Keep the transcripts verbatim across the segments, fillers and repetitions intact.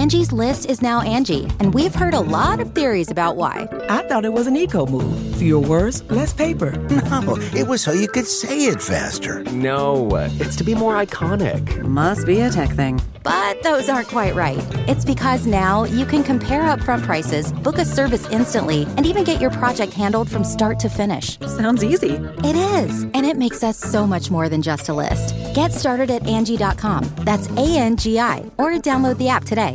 Angie's List is now Angie, and we've heard a lot of theories about why. I thought it was an eco move. Fewer words, less paper. No, it was so you could say it faster. No, it's to be more iconic. Must be a tech thing. But those aren't quite right. It's because now you can compare upfront prices, book a service instantly, and even get your project handled from start to finish. Sounds easy. It is, and it makes us so much more than just a list. Get started at Angie dot com. That's A N G I, or download the app today.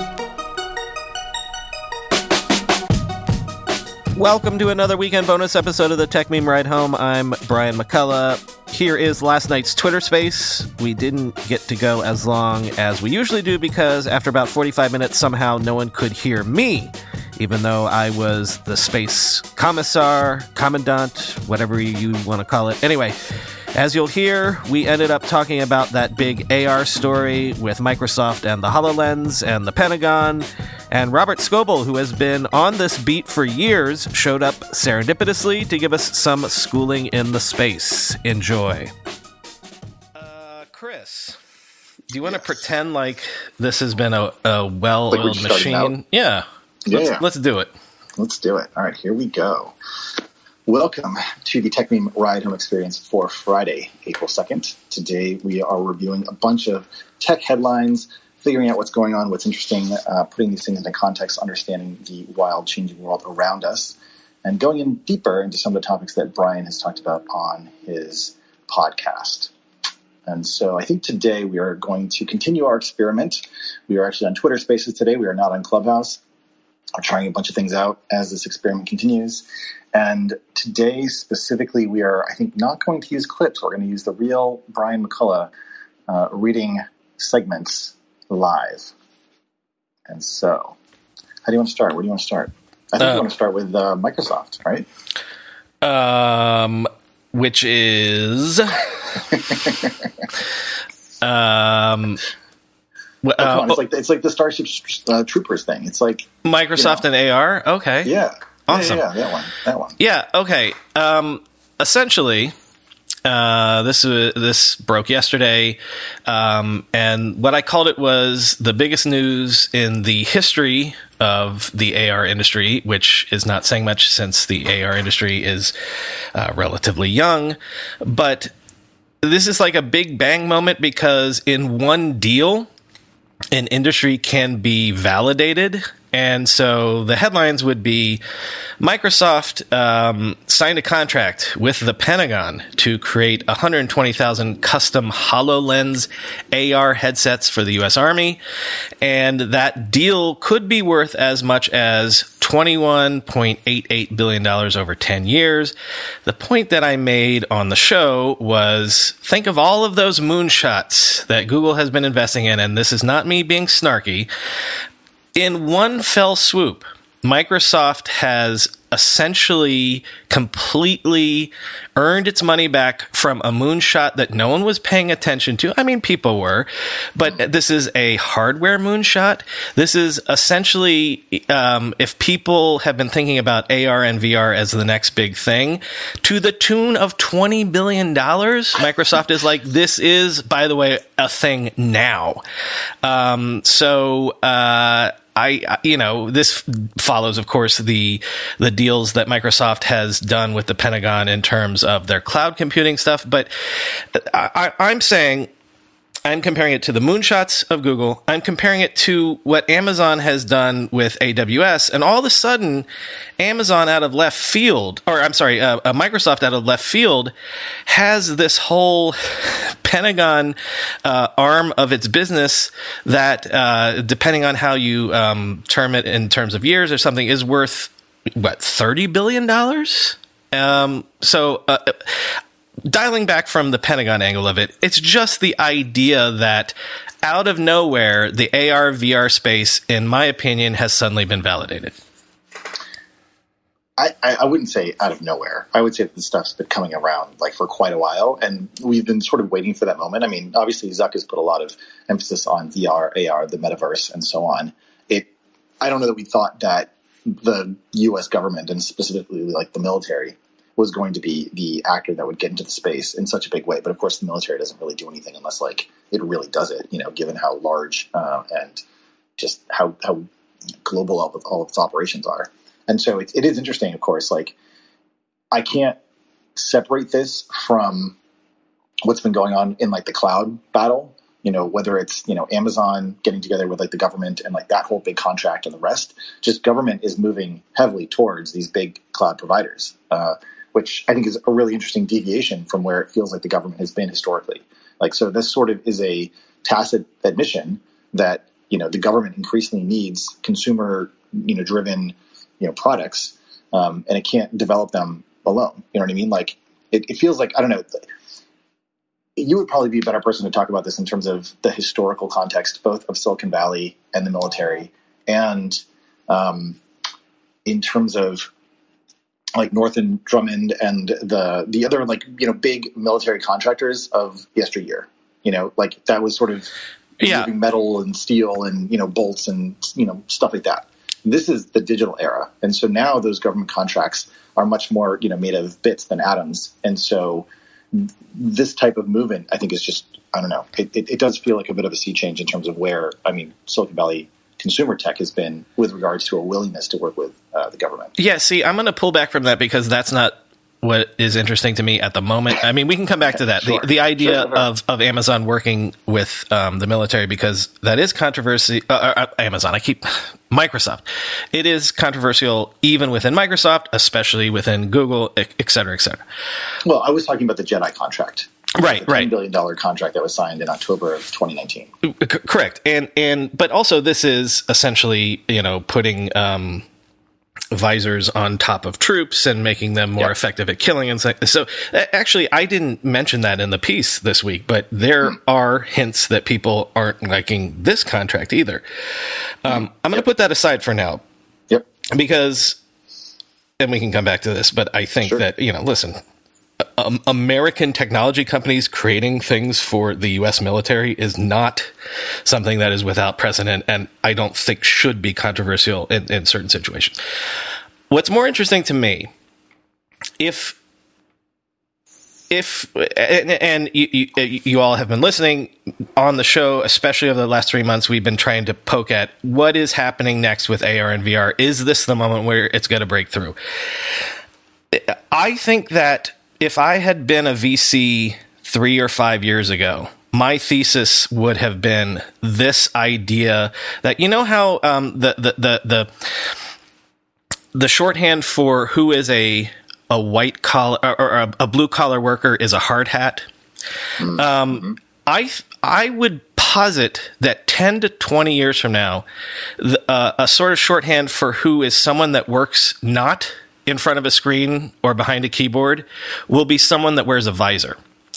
Welcome to another weekend bonus episode of the Tech Meme Ride Home. I'm Brian McCullough. Here is last night's Twitter Space. We didn't get to go as long as we usually do because after about forty-five minutes, somehow no one could hear me, even though I was the space commissar, commandant, whatever you want to call it. Anyway, as you'll hear, we ended up talking about that big A R story with Microsoft and the HoloLens and the Pentagon. And Robert Scoble, who has been on this beat for years, showed up serendipitously to give us some schooling in the space. Enjoy. Uh, Chris, do you want yes. to pretend like this has been a, a well-oiled like machine? Yeah. Yeah, let's, yeah. let's do it. Let's do it. All right, here we go. Welcome to the Tech Meme Ride Home Experience for Friday, April second. Today we are reviewing a bunch of tech headlines, figuring out what's going on, what's interesting, uh, putting these things into context, understanding the wild, changing world around us, and going in deeper into some of the topics that Brian has talked about on his podcast. And so I think today we are going to continue our experiment. We are actually on Twitter Spaces today. We are not on Clubhouse. We're trying a bunch of things out as this experiment continues. And today specifically, we are, I think, not going to use clips. We're going to use the real Brian McCullough uh, reading segments live. And so, how do you want to start? Where do you want to start? I think uh, you want to start with uh, Microsoft, right? Um, which is um, oh, come on. uh, It's like it's like the Starship uh, Troopers thing. It's like Microsoft you know, and A R. Okay, yeah, awesome. Yeah, yeah, that one, that one. Yeah. Okay. Um, essentially. Uh, this uh, this broke yesterday, um, and what I called it was the biggest news in the history of the A R industry, which is not saying much since the A R industry is uh, relatively young. But this is like a big bang moment because in one deal, an industry can be validated. And so the headlines would be Microsoft um, signed a contract with the Pentagon to create one hundred twenty thousand custom HoloLens A R headsets for the U S Army. And that deal could be worth as much as twenty-one point eight eight billion dollars over ten years. The point that I made on the show was think of all of those moonshots that Google has been investing in, and this is not me being snarky. In one fell swoop, Microsoft has essentially completely earned its money back from a moonshot that no one was paying attention to. I mean, people were, but this is a hardware moonshot. This is essentially, um, if people have been thinking about A R and V R as the next big thing, to the tune of twenty billion dollars, Microsoft is like, this is, by the way, a thing now. Um, so, uh, I, you know, this follows, of course, the the deals that Microsoft has done with the Pentagon in terms of their cloud computing stuff. But I, I'm saying I'm comparing it to the moonshots of Google. I'm comparing it to what Amazon has done with A W S. And all of a sudden, Amazon out of left field, or I'm sorry, uh, uh, Microsoft out of left field has this whole Pentagon uh, arm of its business that, uh, depending on how you um, term it in terms of years or something, is worth, what, thirty billion dollars? Um, so... Uh, Dialing back from the Pentagon angle of it, it's just the idea that out of nowhere, the A R V R space, in my opinion, has suddenly been validated. I, I wouldn't say out of nowhere. I would say that the stuff's been coming around like for quite a while, and we've been sort of waiting for that moment. I mean, obviously, Zuck has put a lot of emphasis on V R, A R, the metaverse, and so on. It, I don't know that we thought that the U S government, and specifically like the military, was going to be the actor that would get into the space in such a big way. But of course, the military doesn't really do anything unless like it really does it, you know, given how large uh, and just how how global all of, all of its operations are. And so it, it is interesting, of course. Like, I can't separate this from what's been going on in like the cloud battle. You know, whether it's, you know, Amazon getting together with like the government and like that whole big contract and the rest, just government is moving heavily towards these big cloud providers, uh, which I think is a really interesting deviation from where it feels like the government has been historically. Like, so this sort of is a tacit admission that, you know, the government increasingly needs consumer, you know, driven, you know, products, um, and it can't develop them alone. You know what I mean? Like, it, it feels like, I don't know, you would probably be a better person to talk about this in terms of the historical context, both of Silicon Valley and the military, and um, in terms of like Northrop Grumman and the the other like, you know, big military contractors of yesteryear. You know, like that was sort of yeah. moving metal and steel and, you know, bolts and, you know, stuff like that. This is the digital era, and so now those government contracts are much more, you know, made of bits than atoms, and so this type of movement, I think, is just, I don't know, it, it, it does feel like a bit of a sea change in terms of where, I mean, Silicon Valley consumer tech has been with regards to a willingness to work with uh, the government. Yeah, see, I'm going to pull back from that because that's not what is interesting to me at the moment. I mean, we can come back to that. Sure. The, the idea sure, sure. of, of Amazon working with um, the military, because that is controversy. Uh, uh, Amazon, I keep Microsoft. It is controversial even within Microsoft, especially within Google, et cetera, et cetera. Well, I was talking about the Jedi contract. Right, the right. ten billion dollars contract that was signed in October of twenty nineteen. C- correct. And, and, but also this is essentially, you know, putting, um, visors on top of troops and making them more yep. effective at killing. And so, so actually, I didn't mention that in the piece this week, but there mm. are hints that people aren't liking this contract either. Um, I'm going to put that aside for now. Yep. Because, and we can come back to this, but I think sure. that, you know, listen, um, American technology companies creating things for the U S military is not something that is without precedent, and I don't think should be controversial in, in certain situations. What's more interesting to me, if if and, and you, you, you all have been listening on the show, especially over the last three months, we've been trying to poke at what is happening next with A R and V R. Is this the moment where it's going to break through? I think that if I had been a V C three or five years ago, my thesis would have been this idea that, you know how um, the, the the the the shorthand for who is a a white collar or, or a, a blue collar worker is a hard hat. Mm-hmm. Um, I I would posit that ten to twenty years from now, the, uh, a sort of shorthand for who is someone that works not in front of a screen or behind a keyboard will be someone that wears a visor.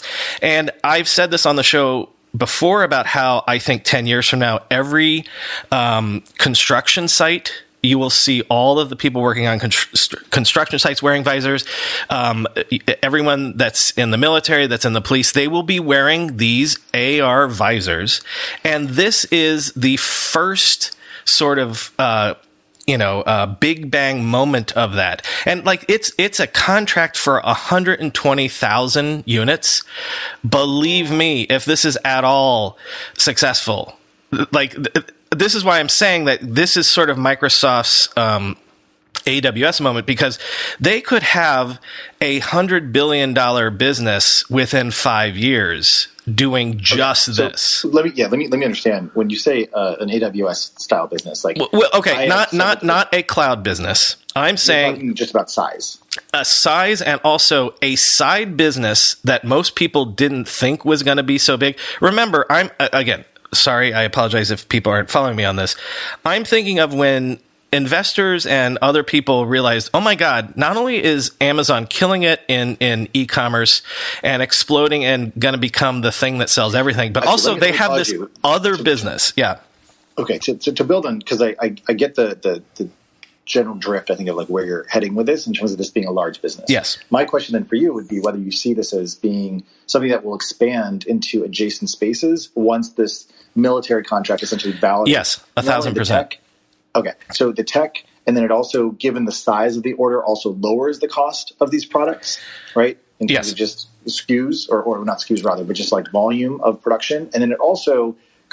And I've said this on the show before about how I think ten years from now, every um, construction site, you will see all of the people working on constr- construction sites wearing visors. Um, everyone that's in the military, that's in the police, they will be wearing these A R visors. And this is the first sort of uh you know, uh, big bang moment of that. And like, it's, it's a contract for one hundred twenty thousand units. Believe me, if this is at all successful, like, th- this is why I'm saying that this is sort of Microsoft's, um, A W S moment, because they could have a hundred billion dollar business within five years doing just okay, so this. Let me, yeah, let me, let me understand. When you say uh, an A W S style business, like, well, well okay, I not not not a cloud business. I'm saying just about size, a size, and also a side business that most people didn't think was going to be so big. Remember, I'm again sorry. I apologize if people aren't following me on this. I'm thinking of when investors and other people realized, oh my God, not only is Amazon killing it in, in e-commerce and exploding and going to become the thing that sells everything, but Actually, also they have this you. other business. Yeah. Okay. So, so to build on, because I, I, I get the, the, the general drift, I think, of like where you're heading with this in terms of this being a large business. Yes. My question then for you would be whether you see this as being something that will expand into adjacent spaces once this military contract essentially validates. Yes, a thousand percent. Tech, Okay, so the tech, and then it also, given the size of the order, also lowers the cost of these products, right? In terms yes. of just S K Us, or, or not S K Us rather, but just like volume of production. And then it also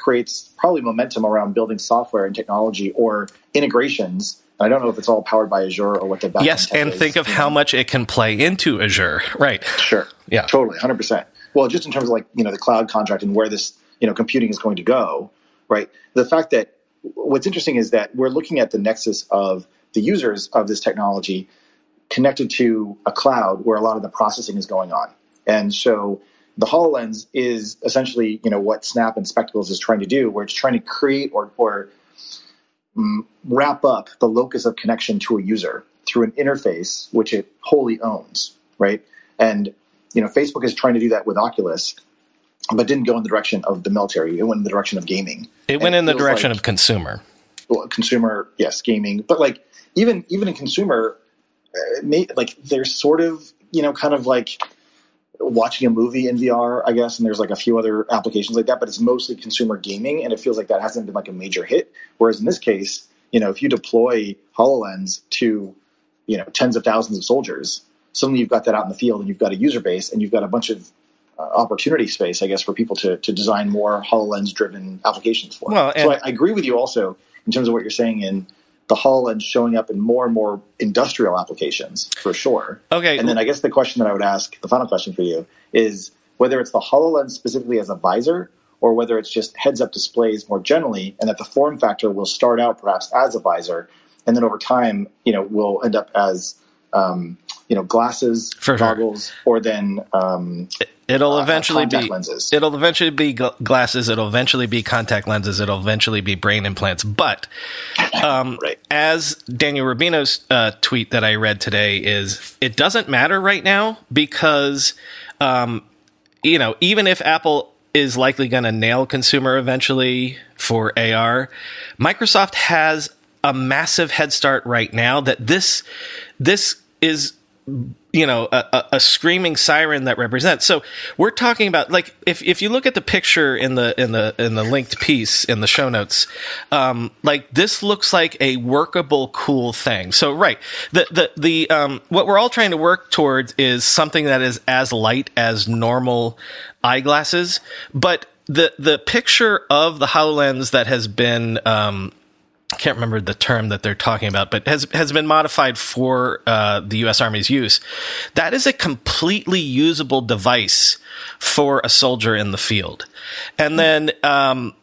creates probably momentum around building software and technology or integrations. I don't know if it's all powered by Azure or what the backend yes, tech and is, think of how know. much it can play into Azure, right? Sure, yeah, totally, one hundred percent. Well, just in terms of like you know the cloud contract and where this you know computing is going to go, right? The fact that what's interesting is that we're looking at the nexus of the users of this technology connected to a cloud where a lot of the processing is going on, and so the HoloLens is essentially you know what Snap and Spectacles is trying to do, where it's trying to create or or wrap up the locus of connection to a user through an interface which it wholly owns, right? And you know, Facebook is trying to do that with Oculus, but didn't go in the direction of the military. It went in the direction of gaming. It went in the direction of consumer. Well, consumer, yes, gaming, but like even even in consumer, uh, may, like there's sort of you know kind of like watching a movie in V R, I guess, and there's like a few other applications like that, but it's mostly consumer gaming, and it feels like that hasn't been like a major hit. Whereas in this case, you know, if you deploy HoloLens to, you know, tens of thousands of soldiers, suddenly you've got that out in the field, and you've got a user base, and you've got a bunch of uh, opportunity space, I guess, for people to to design more HoloLens-driven applications for. Well, so I, I agree with you also in terms of what you're saying in the HoloLens showing up in more and more industrial applications, for sure. Okay. And then I guess the question that I would ask, the final question for you, is whether it's the HoloLens specifically as a visor or whether it's just heads-up displays more generally, and that the form factor will start out perhaps as a visor, and then over time, you know, will end up as, um, you know, glasses, for goggles, sure. or then um, it'll uh, eventually contact be lenses. It'll eventually be gl- glasses. It'll eventually be contact lenses. It'll eventually be brain implants. But um, right. as Daniel Rubino's uh, tweet that I read today is, it doesn't matter right now because, um, you know, even if Apple is likely going to nail consumer eventually for A R, Microsoft has a massive head start right now that this this is, you know, a, a screaming siren that represents. So we're talking about, like, if, if you look at the picture in the in the in the linked piece in the show notes, um, like this looks like a workable, cool thing. So right, the the the um, what we're all trying to work towards is something that is as light as normal eyeglasses, but the the picture of the HoloLens that has been um, I can't remember the term that they're talking about, but has has been modified for uh, the U S Army's use. That is a completely usable device for a soldier in the field. And then, um,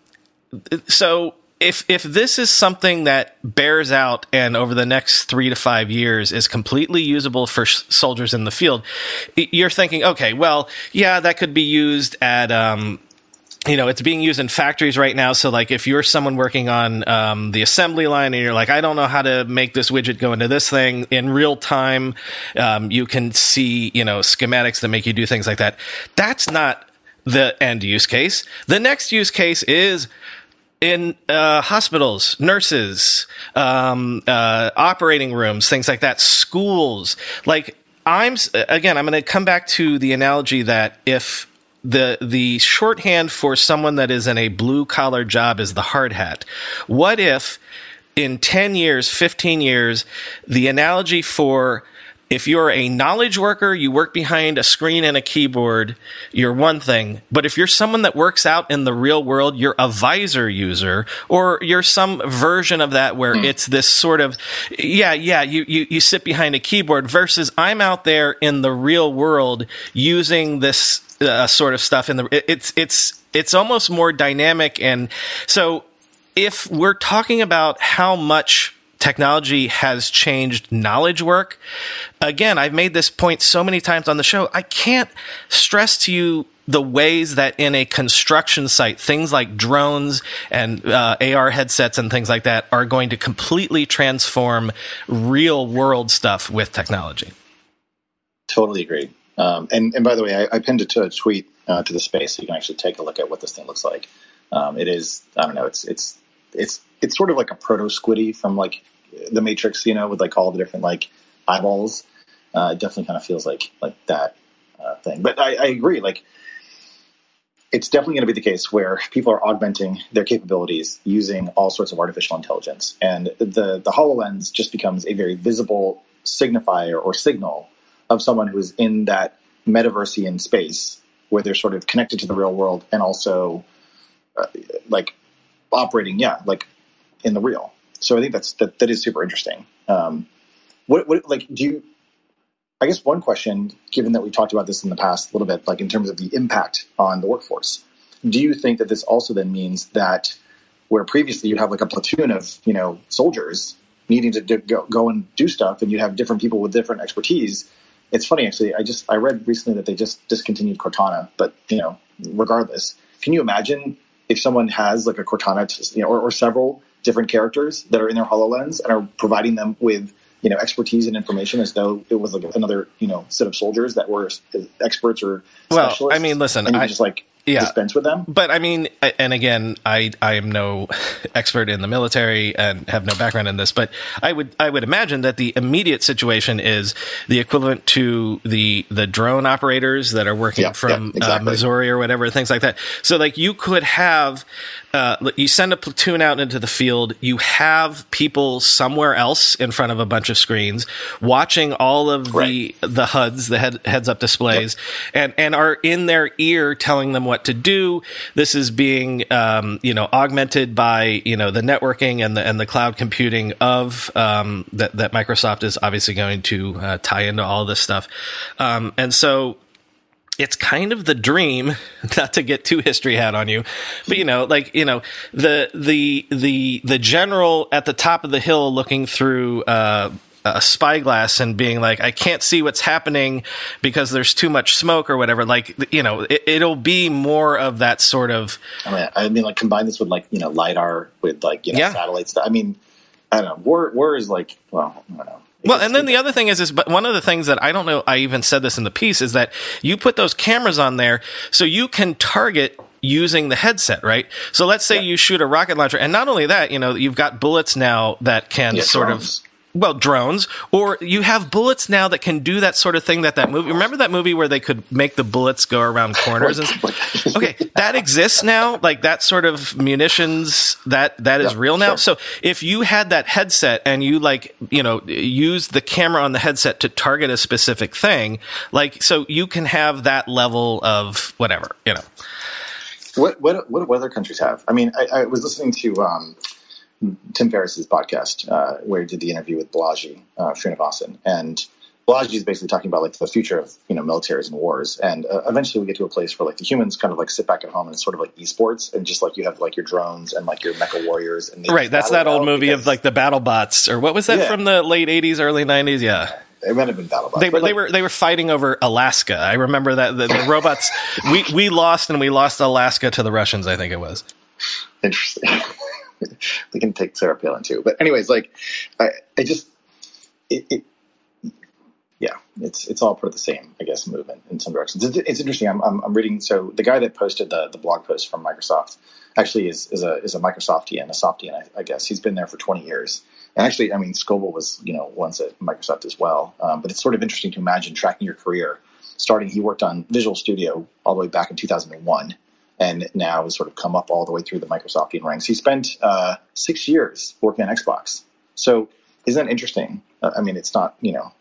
so if if this is something that bears out and over the next three to five years is completely usable for sh- soldiers in the field, you're thinking, okay, well, yeah, that could be used at um, you know, it's being used in factories right now. So like if you're someone working on um, the assembly line and you're like, I don't know how to make this widget go into this thing in real time, um, you can see, you know, schematics that make you do things like that. That's not the end use case. The next use case is in uh, hospitals, nurses, um, uh, operating rooms, things like that, schools. Like I'm, again, I'm going to come back to the analogy that if The the shorthand for someone that is in a blue collar job is the hard hat. What if in ten years, fifteen years, the analogy for if you're a knowledge worker, you work behind a screen and a keyboard, you're one thing. But if you're someone that works out in the real world, you're a visor user, or you're some version of that where mm. it's this sort of, yeah, yeah, you, you, you sit behind a keyboard versus I'm out there in the real world using this uh, sort of stuff in the, it, it's, it's, it's almost more dynamic. And so if we're talking about how much technology has changed knowledge work, again, I've made this point so many times on the show, I can't stress to you the ways that in a construction site, things like drones and uh, A R headsets and things like that are going to completely transform real world stuff with technology. Totally agree. Um, and, and by the way, I, I pinned it to a tweet uh, to the space, so you can actually take a look at what this thing looks like. Um, it is, I don't know, it's it's it's it's sort of like a proto Squiddy from like the Matrix, you know, with like all the different like eyeballs. Uh, it definitely kind of feels like like that uh, thing. But I, I agree, like it's definitely going to be the case where people are augmenting their capabilities using all sorts of artificial intelligence, and the the HoloLens just becomes a very visible signifier or signal of someone who is in that metaversian space where they're sort of connected to the real world and also uh, like operating, yeah, like in the real. So I think that's that, that is super interesting. Um, what, what like do you? I guess one question, given that we talked about this in the past a little bit, like in terms of the impact on the workforce, do you think that this also then means that where previously you'd have like a platoon of, you know, soldiers needing to do, go, go and do stuff, and you'd have different people with different expertise? It's funny, actually. I just I read recently that they just discontinued Cortana, but you know, regardless, can you imagine if someone has like a Cortana, you know, or, or several different characters that are in their HoloLens and are providing them with, you know, expertise and information as though it was like another, you know, set of soldiers that were experts or specialists? Well, I mean, listen, and you I just like yeah. dispense with them. But I mean, and again, I I am no expert in the military and have no background in this, but I would I would imagine that the immediate situation is the equivalent to the the drone operators that are working yeah, from yeah, exactly. uh, Missouri or whatever, things like that. So like you could have. Uh, you send a platoon out into the field. You have people somewhere else in front of a bunch of screens watching all of right. the the H U Ds, the head, heads-up displays, yep. and and are in their ear telling them what to do. This is being, um, you know, augmented by you know the networking and the and the cloud computing of um, that that Microsoft is obviously going to uh, tie into all this stuff, um, and so. It's kind of the dream, not to get too history hat on you, but you know, like, you know, the, the, the, the general at the top of the hill looking through, uh, a spyglass and being like, I can't see what's happening because there's too much smoke or whatever. Like, you know, it, it'll be more of that sort of. I mean, I mean, like combine this with like, you know, LiDAR with like, you know, yeah. satellites. I mean, I don't know. War, war is like, well, I don't know. Well, and then the other thing is, is, but one of the things that I don't know, I even said this in the piece, is that you put those cameras on there so you can target using the headset, right? So let's say yeah. you shoot a rocket launcher, and not only that, you know, you've got bullets now that can yeah, sort drones. of. Well, drones, or you have bullets now that can do that sort of thing that that movie, remember that movie where they could make the bullets go around corners? And okay, that exists now, like that sort of munitions, that, that is yeah, real now. sure. So if you had that headset and you like, you know, use the camera on the headset to target a specific thing, like, so you can have that level of whatever, you know. What, what, what do other countries have? I mean, I, I was listening to, um, Tim Ferriss's podcast, uh, where he did the interview with Balaji uh, Srinivasan, and Balaji is basically talking about like the future of you know militaries and wars, and uh, eventually we get to a place where like the humans kind of like sit back at home and it's sort of like esports, and just like you have like your drones and like your mecha warriors, and they right. That's that old movie because, of like the battle bots, or what was that yeah. from the late eighties, early nineties? Yeah. It might have been BattleBots. They, like, they were they were fighting over Alaska. I remember that the, the robots. we we lost and we lost Alaska to the Russians. I think it was. Interesting. We can take Sarah Palin too, but anyways, like I, I just it, it, yeah, it's it's all part of the same, I guess, movement in some directions. It's, it's interesting. I'm, I'm I'm reading. So the guy that posted the the blog post from Microsoft actually is is a is a Microsoftian, a Softian, I, I guess. He's been there for twenty years. And actually, I mean, Scoble was, you know, once at Microsoft as well. Um, but it's sort of interesting to imagine tracking your career. Starting, he worked on Visual Studio all the way back in two thousand one, and now has sort of come up all the way through the Microsoftian ranks. He spent uh, six years working on Xbox. So isn't that interesting? Uh, I mean, it's not, you know,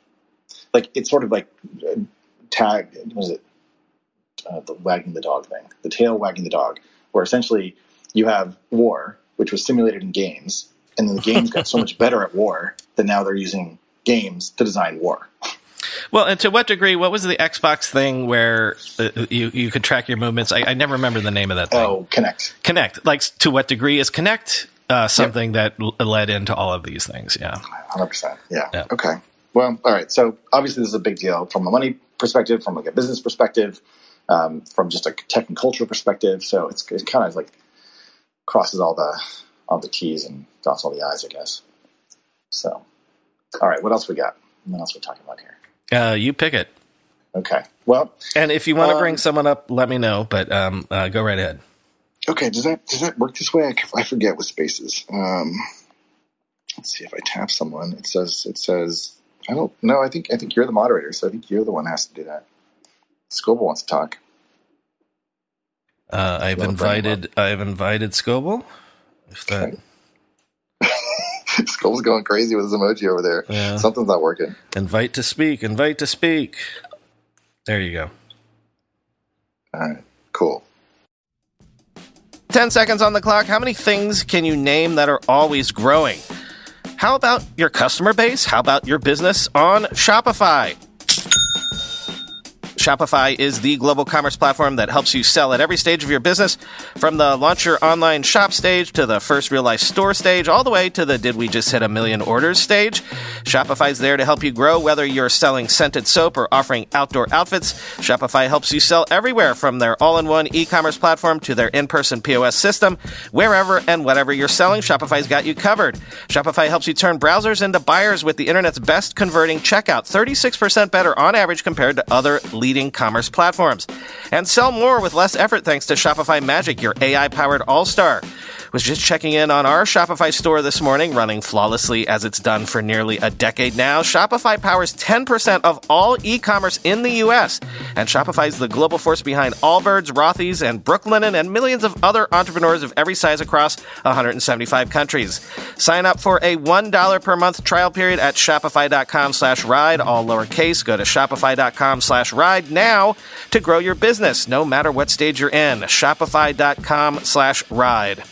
like it's sort of like uh, tag, what was it? Uh, the wagging the dog thing, the tail wagging the dog, where essentially you have war, which was simulated in games. And then the games got so much better at war that now they're using games to design war. Well, and to what degree, what was the Xbox thing where uh, you, you could track your movements? I, I never remember the name of that thing. Oh, Kinect. Kinect. Like, to what degree is Kinect uh, something yep. that l- led into all of these things? Yeah. one hundred percent. Yeah. yeah. Okay. Well, all right. So obviously this is a big deal from a money perspective, from like a business perspective, um, from just a tech and cultural perspective. So it's, it kind of like crosses all the all the T's and dots all the I's, I guess. So, all right, what else we got? What else are we talking about here? Uh, you pick it. Okay. Well, and if you want to um, bring someone up, let me know. But um, uh, go right ahead. Okay. Does that does that work this way? I, I forget with spaces. Um, let's see if I tap someone. It says it says I don't know. I think I think you're the moderator, so I think you're the one that has to do that. Scoble wants to talk. Uh, I've invited. I've invited Scoble. If that. Okay. Skull's going crazy with his emoji over there. Yeah. Something's not working. Invite to speak. Invite to speak. There you go. All right. Cool. ten seconds on the clock. How many things can you name that are always growing? How about your customer base? How about your business on Shopify? Shopify is the global commerce platform that helps you sell at every stage of your business, from the launch your online shop stage to the first real-life store stage, all the way to the did we just hit a million orders stage. Shopify's there to help you grow, whether you're selling scented soap or offering outdoor outfits. Shopify helps you sell everywhere, from their all-in-one e-commerce platform to their in-person P O S system. Wherever and whatever you're selling, Shopify's got you covered. Shopify helps you turn browsers into buyers with the internet's best converting checkout, thirty-six percent better on average compared to other leading commerce platforms. And sell more with less effort thanks to Shopify Magic, your A I-powered all-star. Was just checking in on our Shopify store this morning, running flawlessly as it's done for nearly a decade now. Shopify powers ten percent of all e-commerce in the U S, and Shopify is the global force behind Allbirds, Rothy's, and Brooklinen, and millions of other entrepreneurs of every size across one hundred seventy-five countries. Sign up for a one dollar per month trial period at shopify.com slash ride, all lowercase. Go to shopify.com slash ride now to grow your business, no matter what stage you're in. Shopify.com slash ride.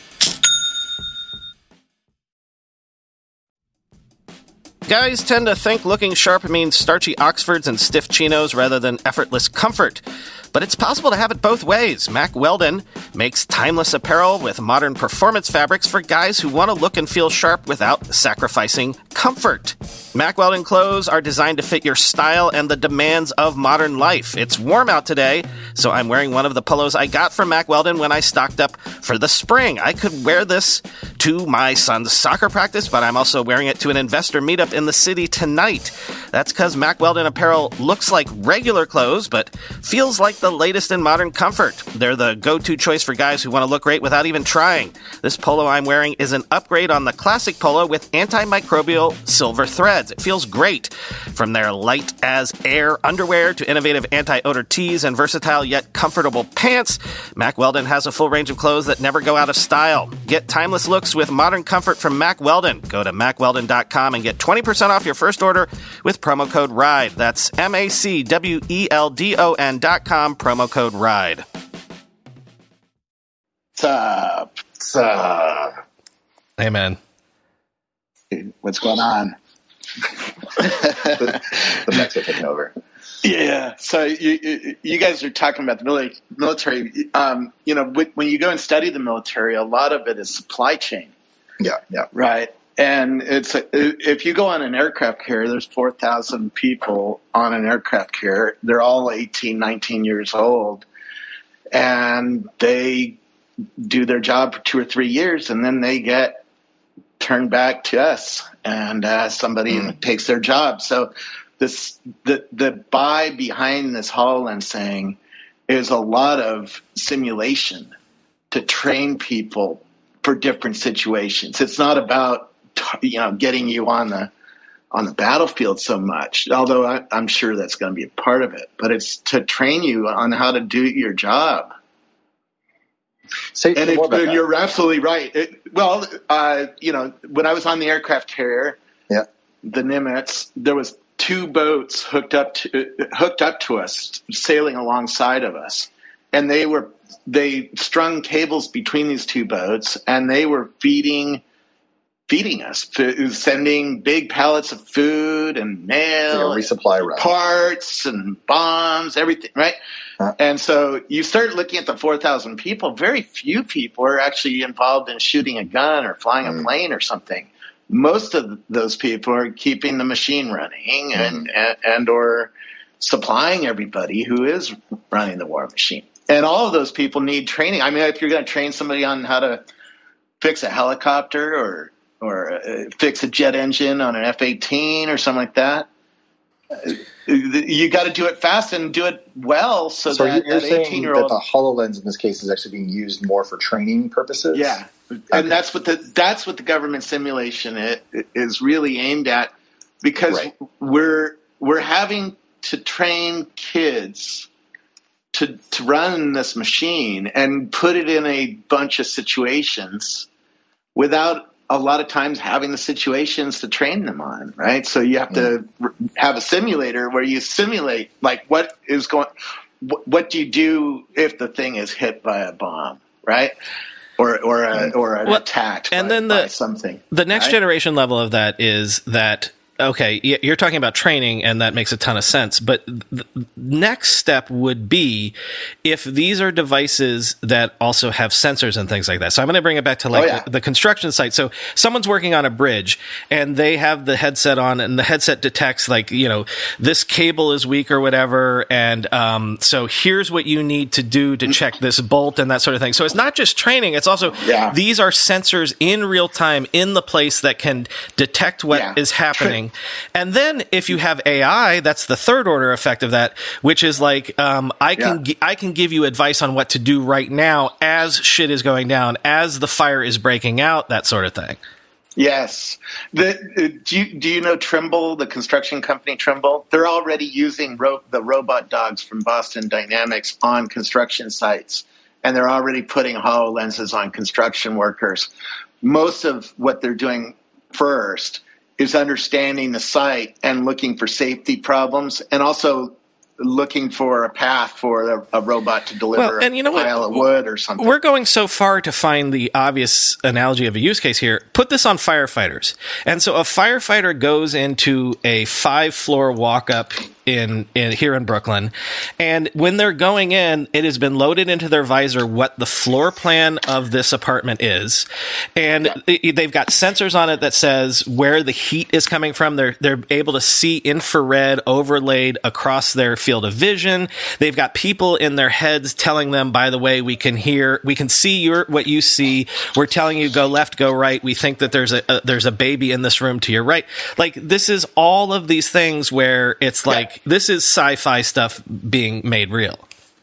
Guys tend to think looking sharp means starchy Oxfords and stiff chinos rather than effortless comfort. But it's possible to have it both ways. Mack Weldon makes timeless apparel with modern performance fabrics for guys who want to look and feel sharp without sacrificing comfort. Mack Weldon clothes are designed to fit your style and the demands of modern life. It's warm out today, so I'm wearing one of the polos I got from Mack Weldon when I stocked up for the spring. I could wear this to my son's soccer practice, but I'm also wearing it to an investor meetup in the city tonight. That's because Mack Weldon apparel looks like regular clothes, but feels like the latest in modern comfort. They're the go-to choice for guys who want to look great without even trying. This polo I'm wearing is an upgrade on the classic polo with antimicrobial silver threads. It feels great. From their light as air underwear to innovative anti-odor tees and versatile yet comfortable pants, Mack Weldon has a full range of clothes that never go out of style. Get timeless looks with modern comfort from Mack Weldon. Go to mack weldon dot com and get twenty percent off your first order with promo code RIDE. That's M A C W E L D O N dot com, promo code RIDE. What's up? What's up? Hey, man. What's going on? the, the Mets are taking over. Yeah. So you you guys are talking about the military. Um, you know, when you go and study the military, a lot of it is supply chain. Yeah. Yeah. Right. And it's if you go on an aircraft carrier, there's four thousand people on an aircraft carrier. They're all eighteen, nineteen years old, and they do their job for two or three years, and then they get turned back to us, and uh, somebody mm. takes their job. So this the the buy behind this HoloLens thing is a lot of simulation to train people for different situations. It's not about you know, getting you on the on the battlefield so much, although I, I'm sure that's going to be a part of it. But it's to train you on how to do your job. Say and more if, about you're that. absolutely right. It, well, uh, you know, when I was on the aircraft carrier, yeah, the Nimitz, there was two boats hooked up to uh, hooked up to us, sailing alongside of us, and they were they strung cables between these two boats, and they were feeding. feeding us, sending big pallets of food and mail, like a resupply run, parts and bombs, everything, right? Huh. And so you start looking at the four thousand people, very few people are actually involved in shooting a gun or flying mm. a plane or something. Most of those people are keeping the machine running mm. and, and, and or supplying everybody who is running the war machine. And all of those people need training. I mean, if you're going to train somebody on how to fix a helicopter or or uh, fix a jet engine on an F eighteen or something like that, uh, you got to do it fast and do it well. So, so that you're that saying that the HoloLens in this case is actually being used more for training purposes? Yeah. Okay. And that's what the that's what the government simulation it, it is really aimed at, because right. we're we're having to train kids to to run this machine and put it in a bunch of situations without a lot of times having the situations to train them on, right? So you have to have a simulator where you simulate, like, what is going, what do you do if the thing is hit by a bomb, right? or or a, or an well, attacked and by, then the, by something. The next right? generation level of that is that, okay, you're talking about training, and that makes a ton of sense. But the next step would be if these are devices that also have sensors and things like that. So I'm going to bring it back to like oh, yeah. the, the construction site. So someone's working on a bridge, and they have the headset on, and the headset detects like, you know, this cable is weak or whatever. And um, so here's what you need to do to check this bolt and that sort of thing. So it's not just training. It's also, yeah. these are sensors in real time in the place that can detect what yeah. is happening. And then if you have A I, that's the third order effect of that, which is like, um, I can, yeah. I can give you advice on what to do right now as shit is going down, as the fire is breaking out, that sort of thing. Yes. The, uh, do you, do you know Trimble, the construction company Trimble? They're already using ro- the robot dogs from Boston Dynamics on construction sites, and they're already putting HoloLenses on construction workers. Most of what they're doing first is understanding the site and looking for safety problems, and also looking for a path for a, a robot to deliver well, and you know a pile what? of wood or something. We're going so far to find the obvious analogy of a use case here. Put this on firefighters. And so a firefighter goes into a five-floor walk-up in, in here in Brooklyn, and when they're going in, it has been loaded into their visor what the floor plan of this apartment is, and yeah. they've got sensors on it that says where the heat is coming from. They're they're able to see infrared overlaid across their field of vision. They've got people in their heads telling them, by the way, we can hear, we can see your what you see. We're telling you go left, go right. We think that there's a, a there's a baby in this room to your right. Like, this is all of these things where it's like, yeah. this is sci-fi stuff being made real.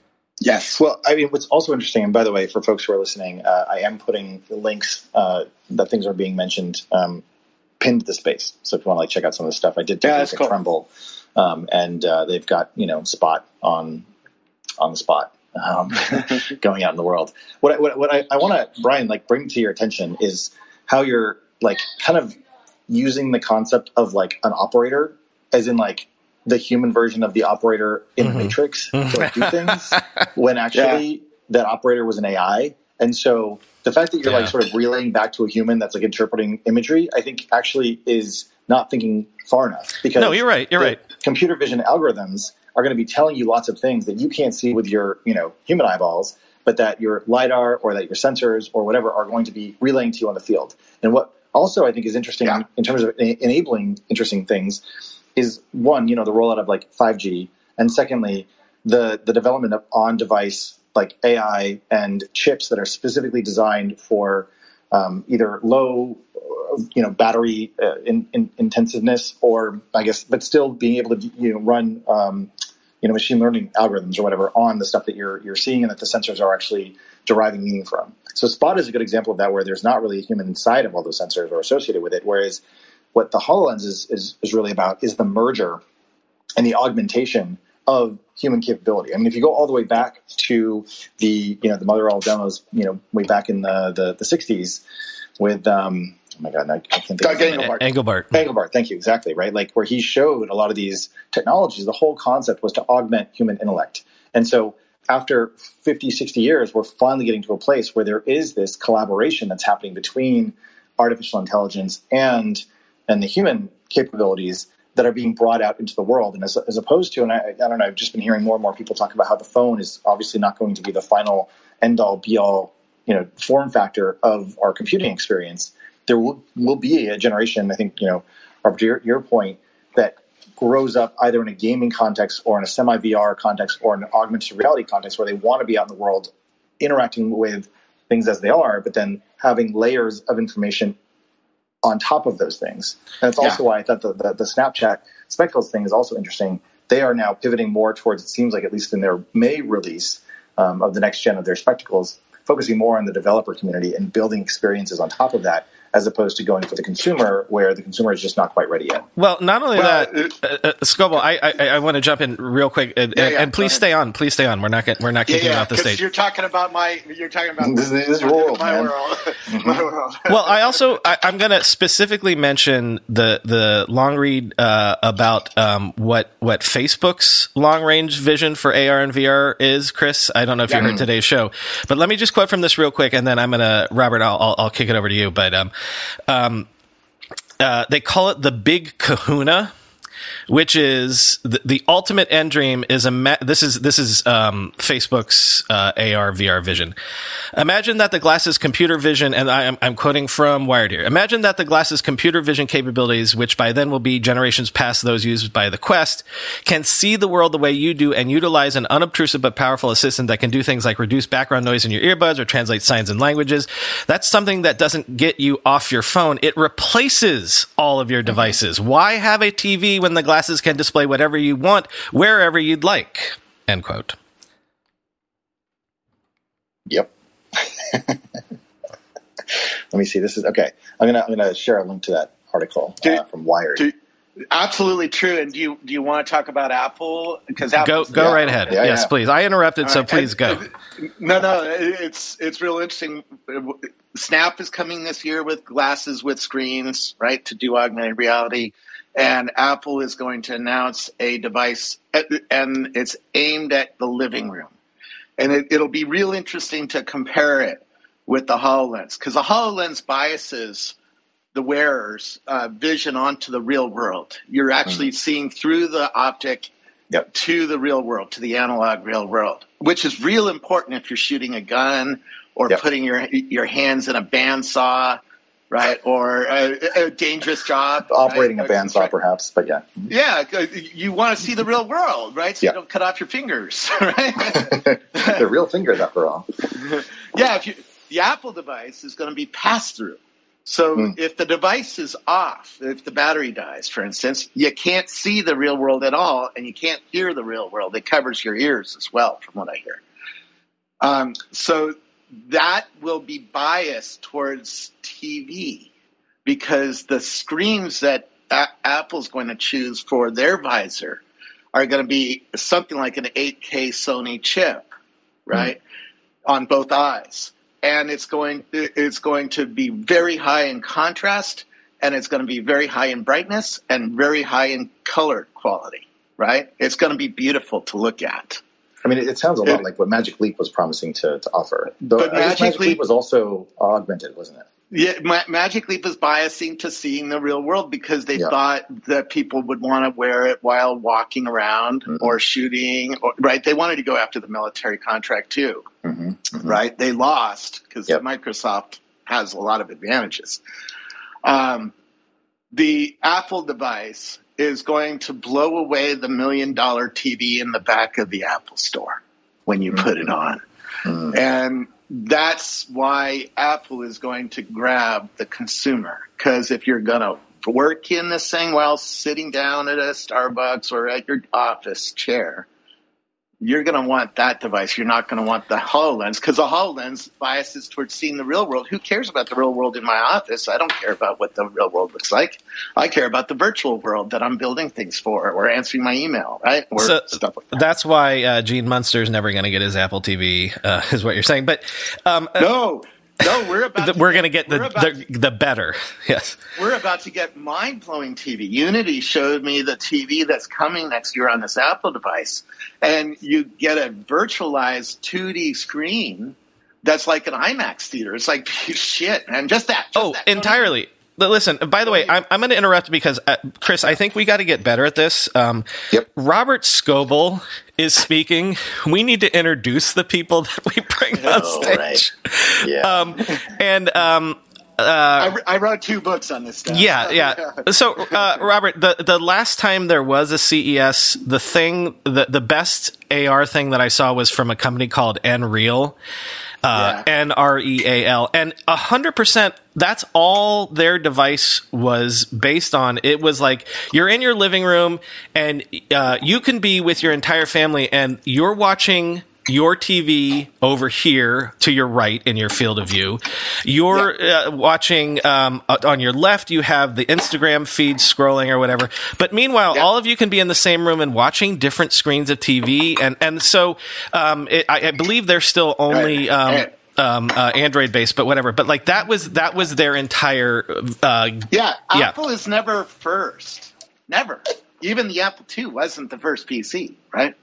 Yes. Well, I mean, what's also interesting, and by the way, for folks who are listening, uh, I am putting the links uh, that things are being mentioned um, pinned to the space. So if you want to like check out some of the stuff, I did take yeah, a look at cool. Trimble, um, and uh, they've got, you know, Spot on on the spot um, going out in the world. What I, what, what I, I want to, Brian, like bring to your attention is how you're like kind of using the concept of like an operator, as in like the human version of the operator in mm-hmm. the Matrix to like, do things, when actually yeah. that operator was an A I. And so the fact that you're yeah. like sort of relaying back to a human that's like interpreting imagery, I think actually is not thinking far enough. Because no, you're right. You're right. Computer vision algorithms are going to be telling you lots of things that you can't see with your, you know, human eyeballs, but that your LiDAR or that your sensors or whatever are going to be relaying to you on the field. And what also I think is interesting yeah. in terms of enabling interesting things is, one, you know, the rollout of like five G, and secondly, the the development of on-device like A I and chips that are specifically designed for um, either low, you know, battery uh, in, in intensiveness, or I guess, but still being able to, you know, run, um, you know, machine learning algorithms or whatever on the stuff that you're you're seeing and that the sensors are actually deriving meaning from. So Spot is a good example of that, where there's not really a human inside of all those sensors or associated with it, whereas what the HoloLens is, is, is really about is the merger and the augmentation of human capability. I mean, if you go all the way back to the, you know, the Motorola demos, you know, way back in the, the, the sixties with, um, oh my God, I, I can't think Doug of it. Engelbart. Engelbart. Engelbart, thank you, exactly, right? Like where he showed a lot of these technologies, the whole concept was to augment human intellect. And so after fifty, sixty years, we're finally getting to a place where there is this collaboration that's happening between artificial intelligence and and the human capabilities that are being brought out into the world. And as, as opposed to, and I, I don't know, I've just been hearing more and more people talk about how the phone is obviously not going to be the final end-all, be-all, you know, form factor of our computing experience. There will, will be a generation, I think, you know, Robert, to your, your point, that grows up either in a gaming context or in a semi-V R context or an augmented reality context, where they want to be out in the world interacting with things as they are, but then having layers of information on top of those things. And it's also yeah. why I thought the, the, the Snapchat Spectacles thing is also interesting. They are now pivoting more towards, it seems like, at least in their May release um, of the next gen of their spectacles, focusing more on the developer community and building experiences on top of that, as opposed to going for the consumer, where the consumer is just not quite ready yet. Well, not only Well, that, uh, uh, Scoble, I, I I want to jump in real quick, and, Yeah, yeah, and please go stay on. Please stay on. We're not get, we're not Yeah, kicking you yeah, off the because stage. you're talking about my, you're talking about This is- this is your world, my man. world, my world. Well, I also I, I'm going to specifically mention the the long read uh, about um, what what Facebook's long range vision for A R and V R is. Chris, I don't know if you heard today's show, but let me just quote from this real quick, and then I'm going to Robert. I'll, I'll I'll kick it over to you. But um, um, uh, they call it the Big Kahuna, which is the, the ultimate end dream is a ma- this is this is um, Facebook's uh, A R V R vision. Imagine that the glasses computer vision, and I am I'm quoting from Wired here. Imagine that the glasses computer vision capabilities, which by then will be generations past those used by the Quest, can see the world the way you do and utilize an unobtrusive but powerful assistant that can do things like reduce background noise in your earbuds or translate signs and languages. That's something that doesn't get you off your phone. It replaces all of your devices. Why have a T V when the glasses can display whatever you want, wherever you'd like? End quote. Yep. Let me see. This is okay. I'm gonna I'm gonna share a link to that article uh, from Wired. Do- Absolutely true. And do you do you want to talk about Apple? Because Go go yeah. right ahead. Yeah, yes, yeah. please. I interrupted, All so right. please And- go. No, no, it's it's real interesting. Snap is coming this year with glasses with screens, right, to do augmented reality, and Apple is going to announce a device, and it's aimed at the living room, and it, it'll be real interesting to compare it with the HoloLens, because the HoloLens biases the wearer's uh, vision onto the real world. You're actually mm-hmm. seeing through the optic Yep. to the real world, to the analog real world, which is real important if you're shooting a gun or Yep. putting your your hands in a bandsaw, right, or a, a dangerous job. Operating right? a bandsaw, perhaps, but yeah. Yeah, you want to see the real world, right? So Yeah. you don't cut off your fingers, right? They're real fingers, after all. Yeah, if you, the Apple device is going to be pass-through. So Mm. if the device is off, if the battery dies, for instance, you can't see the real world at all, and you can't hear the real world. It covers your ears as well, from what I hear. Um, so that will be biased towards T V, because the screens that a- Apple's going to choose for their visor are going to be something like an eight K Sony chip, right, mm. on both eyes. And it's going it's going to be very high in contrast, and it's going to be very high in brightness and very high in color quality, right? It's going to be beautiful to look at. I mean, it, it sounds a lot It- like what Magic Leap was promising to, to offer. Though, But I guess Magic Magic Leap Leap- was also augmented, wasn't it? Yeah, Ma- Magic Leap is biasing to seeing the real world because they Yeah. thought that people would want to wear it while walking around Mhm. or shooting, or, right? They wanted to go after the military contract too, Mm-hmm. Mm-hmm. right? They lost because Yep. Microsoft has a lot of advantages. Um, the Apple device is going to blow away the million dollar T V in the back of the Apple store when you put it on. Mm-hmm. And that's why Apple is going to grab the consumer. Because if you're going to work in this thing while sitting down at a Starbucks or at your office chair, you're going to want that device. You're not going to want the HoloLens, because the HoloLens biases towards seeing the real world. Who cares about the real world in my office? I don't care about what the real world looks like. I care about the virtual world that I'm building things for, or answering my email, right? Or So stuff like that. that's why uh, Gene Munster's never going to get his Apple T V, uh, is what you're saying. But um, No, no, we're about. th- we're going to get the, we're about the the better. Yes. We're about to get mind-blowing T V. Unity showed me the T V that's coming next year on this Apple device, and you get a virtualized two D screen that's like an IMAX theater. It's like shit, man. Just that. Just Oh, that. entirely. But listen, by the way, I'm, I'm going to interrupt because, uh, Chris, I think we got to get better at this. Um, Yep. Robert Scoble is speaking. We need to introduce the people that we bring on Oh, stage. right. Yeah. Um, and um, I, re- I wrote two books on this stuff. yeah, yeah. So, uh, Robert, the the last time there was a C E S, the thing, the the best A R thing that I saw was from a company called Nreal. Uh, Yeah. N R E A L. And one hundred percent, that's all their device was based on. It was like, you're in your living room, and uh, you can be with your entire family, and you're watching your T V over here to your right in your field of view. You're uh, watching um, on your left, you have the Instagram feed scrolling or whatever. But meanwhile, yeah. all of you can be in the same room and watching different screens of T V. And, and so um, it, I, I believe they're still only um, um, uh, Android based, but whatever. But like that was that was their entire. Uh, yeah, yeah, Apple is never first. Never. Even the Apple two wasn't the first P C, right?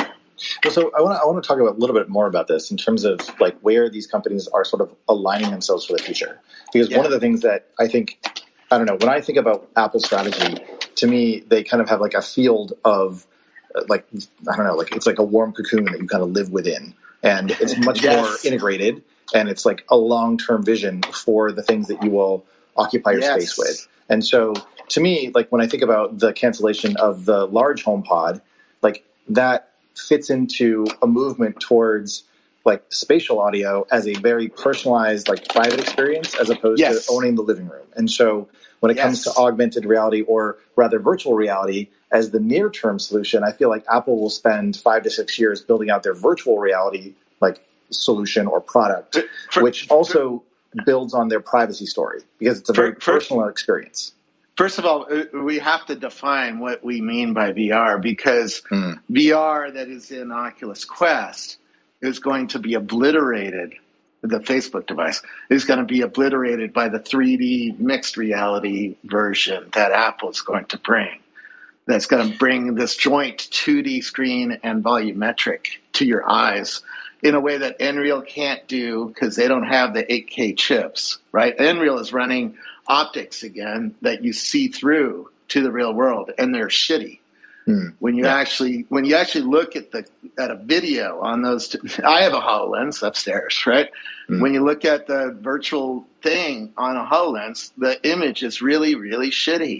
Well, so I want to I want to talk about a little bit more about this in terms of like where these companies are sort of aligning themselves for the future. Because yeah. one of the things that I think, I don't know, when I think about Apple's strategy, to me, they kind of have like a field of uh, like, I don't know, like it's like a warm cocoon that you kind of live within. And it's much yes. more integrated, and it's like a long-term vision for the things that you will occupy your yes. space with. And so to me, like when I think about the cancellation of the large HomePod, like that fits into a movement towards like spatial audio as a very personalized, like private experience as opposed yes. to owning the living room. And so when it yes. comes to augmented reality, or rather virtual reality as the near term solution, I feel like Apple will spend five to six years building out their virtual reality like solution or product, for, which also for, builds on their privacy story because it's a very for, personal for, experience. First of all, we have to define what we mean by V R, because mm. V R that is in Oculus Quest is going to be obliterated. The Facebook device is going to be obliterated by the three D mixed reality version that Apple is going to bring. That's going to bring this joint two D screen and volumetric to your eyes in a way that Nreal can't do because they don't have the eight K chips, right? Nreal is running optics again that you see through to the real world, and they're shitty. Mm. When you yeah. actually when you actually look at the at a video on those, two, I have a HoloLens upstairs, right? Mm. When you look at the virtual thing on a HoloLens, the image is really, really shitty.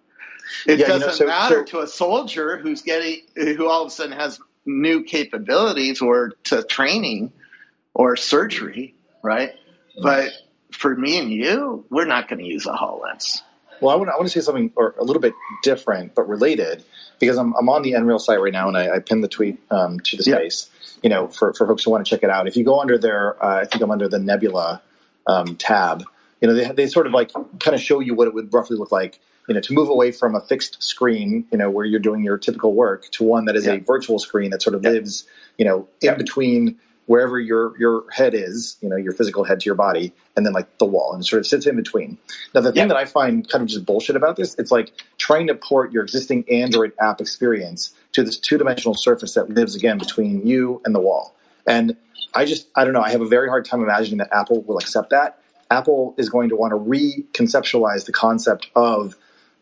It yeah, doesn't you know, so, matter so, to a soldier who's getting who all of a sudden has new capabilities or to training or surgery, right? Mm. But for me and you, we're not going to use a HoloLens. Well, I want, I want to say something or a little bit different but related, because I'm, I'm on the Nreal site right now, and I, I pinned the tweet um, to the space, yeah. you know, for, for folks who want to check it out. If you go under their, uh, I think I'm under the Nebula um, tab, you know, they, they sort of like kind of show you what it would roughly look like, you know, to move away from a fixed screen, you know, where you're doing your typical work, to one that is yeah. a virtual screen that sort of yeah. lives, you know, in yeah. between wherever your your head is, you know, your physical head to your body, and then like the wall, and it sort of sits in between. Now, the thing yeah. that I find kind of just bullshit about this, it's like trying to port your existing Android app experience to this two-dimensional surface that lives, again, between you and the wall. And I just, I don't know, I have a very hard time imagining that Apple will accept that. Apple is going to want to reconceptualize the concept of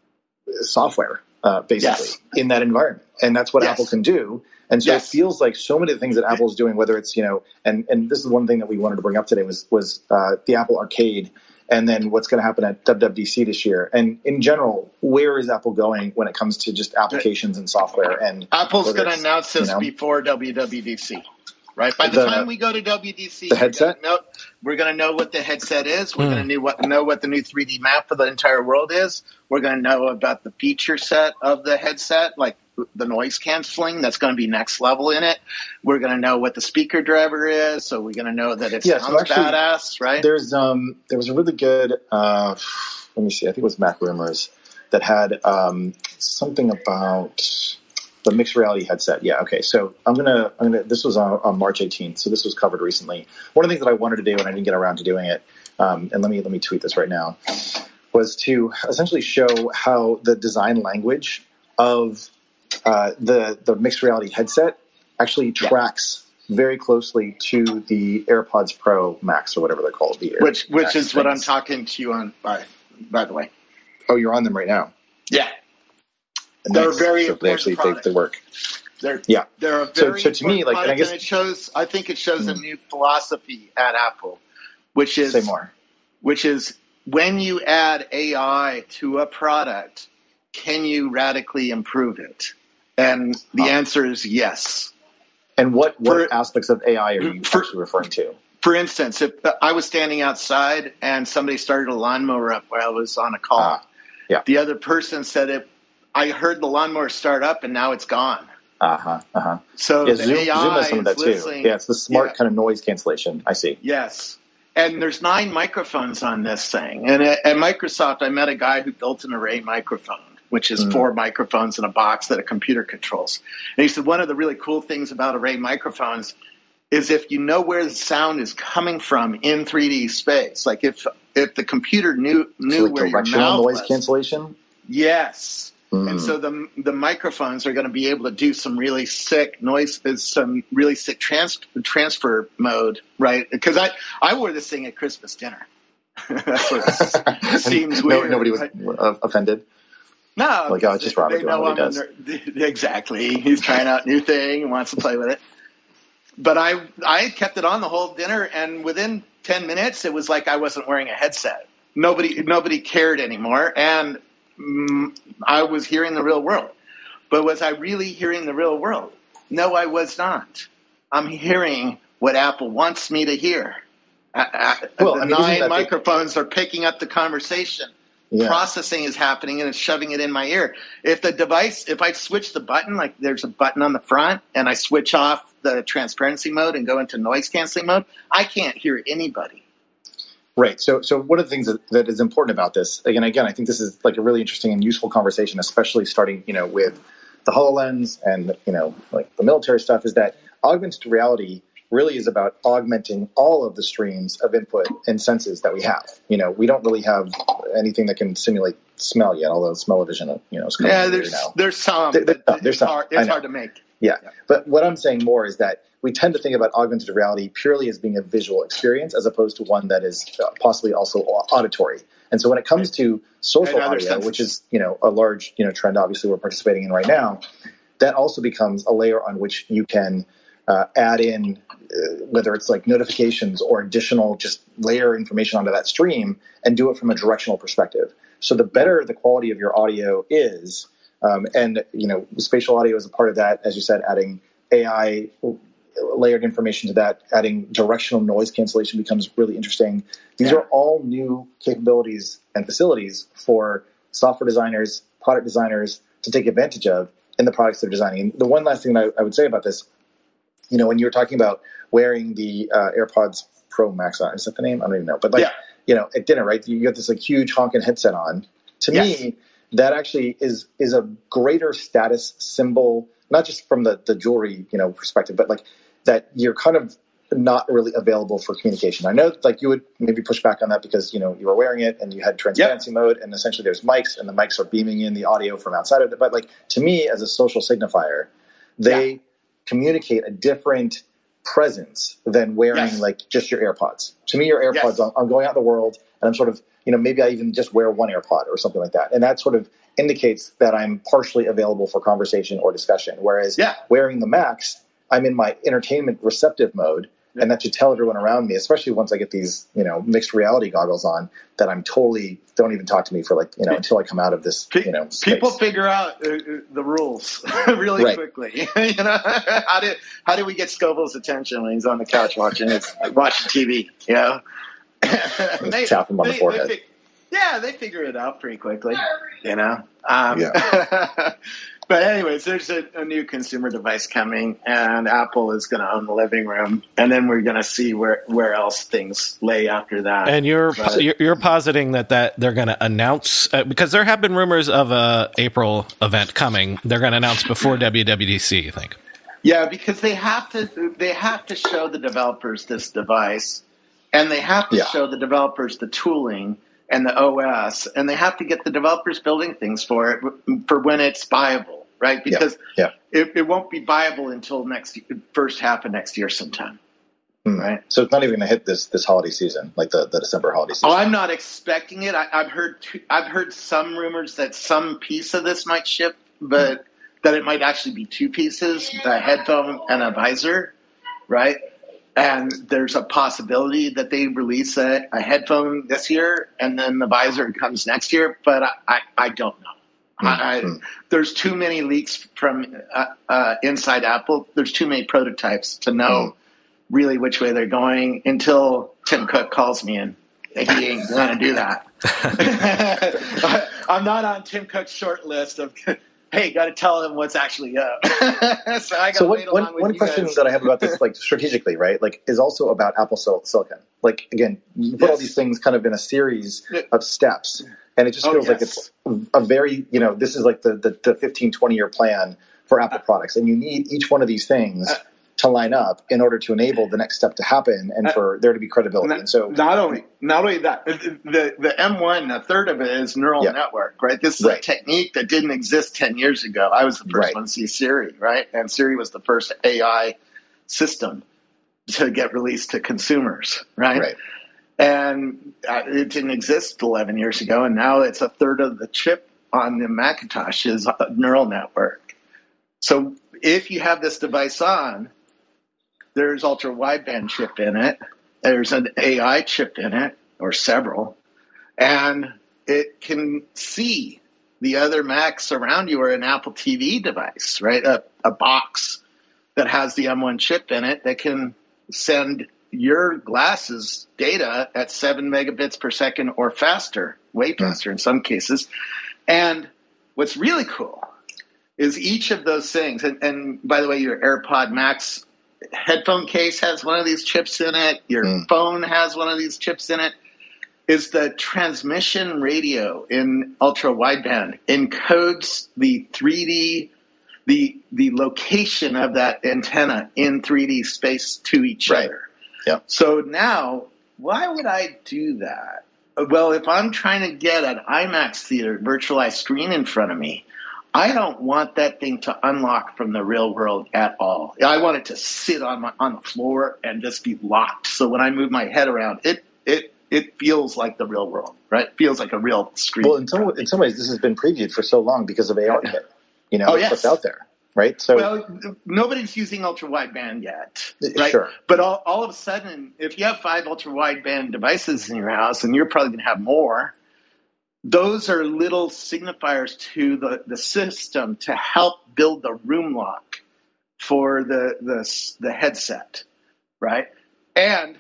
software, uh, basically, yes. in that environment. And that's what yes. Apple can do. And so yes. it feels like so many of the things that Apple is doing, whether it's, you know, and, and this is one thing that we wanted to bring up today was, was uh, the Apple Arcade, and then what's going to happen at W W D C this year. And in general, where is Apple going when it comes to just applications and software? And Apple's going to announce this you know, before W W D C. Right. By the, the time we go to W W D C, the headset? We're, gonna know, we're going to know what the headset is. We're mm. going to know what, know what the new three D map for the entire world is. We're going to know about the feature set of the headset, like the noise canceling. That's going to be next level in it. We're going to know what the speaker driver is. So we're going to know that it yeah, sounds so actually, badass, right? There's um there was a really good uh, let me see. I think it was Mac Rumors that had um, something about the mixed reality headset. Yeah. Okay. So I'm gonna. I'm gonna. This was on, on March eighteenth. So this was covered recently. One of the things that I wanted to do, and I didn't get around to doing it, um, and let me let me tweet this right now, was to essentially show how the design language of uh, the the mixed reality headset actually tracks yeah. very closely to the AirPods Pro Max or whatever they're called. The which which Max is things. What I'm talking to you on. By by the way. Oh, you're on them right now. Yeah. And they're very so important they actually they, they work. They're yeah. They're a very so, so to me, like, and I guess and it shows. I think it shows mm. a new philosophy at Apple, which is say more. Which is when you add A I to a product, can you radically improve it? And the oh. answer is yes. And what what for, aspects of A I are you for, actually referring to? For instance, if I was standing outside and somebody started a lawnmower up while I was on a call, ah, yeah. the other person said it. I heard the lawnmower start up and now it's gone. Uh-huh, uh-huh. So yeah, the Zoom, A I Zoom has some of that is too. listening. Yeah, it's the smart Yeah. kind of noise cancellation. I see. Yes. And there's nine microphones on this thing. And at, at Microsoft, I met a guy who built an array microphone, which is mm. four microphones in a box that a computer controls. And he said one of the really cool things about array microphones is if you know where the sound is coming from in three D space, like if if the computer knew knew so like where your directional mouth noise was, cancellation. Yes. Mm. And so the the microphones are going to be able to do some really sick noise, some really sick trans, transfer mode, right? Because I, I wore this thing at Christmas dinner. That's what it seems no, weird. Nobody was right? offended. No, like oh, it's just Robert they know doing what I'm he does. A, exactly. He's trying out a new thing and wants to play with it. But I I kept it on the whole dinner, and within ten minutes, it was like I wasn't wearing a headset. Nobody nobody cared anymore, and mm, I was hearing the real world. But was I really hearing the real world? No, I was not. I'm hearing what Apple wants me to hear. I, I, well, the I mean, nine that microphones the- are picking up the conversation. Yeah. Processing is happening and it's shoving it in my ear. If the device, if I switch the button, like there's a button on the front, and I switch off the transparency mode and go into noise canceling mode, I can't hear anybody. Right. So, so one of the things that, that is important about this, again, again, I think this is like a really interesting and useful conversation, especially starting, you know, with the HoloLens and, you know, like the military stuff, is that augmented reality really is about augmenting all of the streams of input and senses that we have. You know, we don't really have anything that can simulate smell yet, although smell-o-vision, you know, is coming yeah, there's now. there's some. There, there, but there's it's some. hard, it's hard to make. Yeah. yeah, but what I'm saying more is that we tend to think about augmented reality purely as being a visual experience, as opposed to one that is possibly also auditory. And so when it comes to social audio, senses. which is, you know, a large, you know, trend obviously we're participating in right now, that also becomes a layer on which you can uh, add in, uh, whether it's like notifications or additional just layer information onto that stream and do it from a directional perspective. So the better the quality of your audio is, um, and, you know, spatial audio is a part of that, as you said, adding A I layered information to that, adding directional noise cancellation becomes really interesting. These yeah. are all new capabilities and facilities for software designers, product designers to take advantage of in the products they're designing. And the one last thing that I, I would say about this, you know, when you were talking about wearing the uh, AirPods Pro Max on, is that the name? I don't even know. But like, yeah. you know, at dinner, right, you get this like huge honking headset on. To yes. me, that actually is is a greater status symbol, not just from the, the jewelry, you know, perspective, but like that you're kind of not really available for communication. I know like you would maybe push back on that because, you know, you were wearing it and you had transparency yep. mode, and essentially there's mics and the mics are beaming in the audio from outside of it. But like to me as a social signifier, they yeah. communicate a different presence than wearing yes. like just your AirPods. To me, your AirPods, yes. I'm, I'm going out in the world and I'm sort of, you know, maybe I even just wear one AirPod or something like that. And that sort of indicates that I'm partially available for conversation or discussion. Whereas yeah. wearing the Max, I'm in my entertainment receptive mode. And that should tell everyone around me, especially once I get these, you know, mixed reality goggles on, that I'm totally, don't even talk to me for like, you know, until I come out of this, you know, space. People figure out uh, the rules really right. quickly. You know, how do, how do we get Scoville's attention when he's on the couch watching his, watching T V, you know? they, tap him on they, the forehead. They, yeah, they figure it out pretty quickly, you know? Um, yeah. But anyways, there's a, a new consumer device coming, and Apple is going to own the living room, and then we're going to see where, where else things lay after that. And you're but, you're, you're positing that, that they're going to announce uh, because there have been rumors of a April event coming. They're going to announce before W W D C, you think? Yeah, because they have to they have to show the developers this device, and they have to yeah. show the developers the tooling and the O S, and they have to get the developers building things for it for when it's viable, right? Because yeah. Yeah. It, it won't be viable until next first half of next year sometime, hmm. right? So it's not even going to hit this this holiday season, like the, the December holiday season. Oh, I'm not expecting it. I, I've heard two, I've heard some rumors that some piece of this might ship, but hmm. that it might actually be two pieces: a headphone and a visor, right? And there's a possibility that they release a, a headphone this year and then the visor comes next year, but I, I, I don't know. Mm-hmm. I, there's too many leaks from uh, uh, inside Apple. There's too many prototypes to know mm-hmm. really which way they're going until Tim Cook calls me and he ain't going to do that. I'm not on Tim Cook's short list of hey, got to tell them what's actually up. so I got so to one, wait one, along with one you question guys. that I have about this, like strategically, right, like is also about Apple Sil- Silicon. Like again, you put Yes. all these things kind of in a series of steps, and it just Oh, feels like yes. it's a very, you know, this is like the, the, the fifteen, twenty year plan for Apple products, and you need each one of these things Uh, to line up in order to enable the next step to happen and Uh, for there to be credibility. Not, And so, not only not only that, the the M one, a third of it is neural Yeah. network, right? This is Right. a technique that didn't exist ten years ago. I was the first Right. one to see Siri, right? And Siri was the first A I system to get released to consumers, right? right, And uh, it didn't exist eleven years ago, and now it's a third of the chip on the Macintosh is a neural network. So if you have this device on, there's ultra wideband chip in it. There's an A I chip in it, or several, and it can see the other Macs around you or an Apple T V device, right? A, a box that has the M one chip in it that can send your glasses data at seven megabits per second or faster, way faster in some cases. And what's really cool is each of those things, and, and by the way, your AirPod Max headphone case has one of these chips in it, your Mm. phone has one of these chips in it, is the transmission radio in ultra wideband encodes the three D, the the location of that antenna in three D space to each Right. other. Yep. So now, why would I do that? Well, if I'm trying to get an IMAX theater virtualized screen in front of me, I don't want that thing to unlock from the real world at all. I want it to sit on my on the floor and just be locked. So when I move my head around, it it it feels like the real world, right? It feels like a real screen. well, in some in some ways, this has been previewed for so long because of A R kit. You know, Oh, it's yes. what's out there, right? So, Well, nobody's using ultra wideband yet, right? Sure. But all, all of a sudden, if you have five ultra wideband devices in your house, and you're probably going to have more, those are little signifiers to the, the system to help build the room lock for the the, the headset, right? And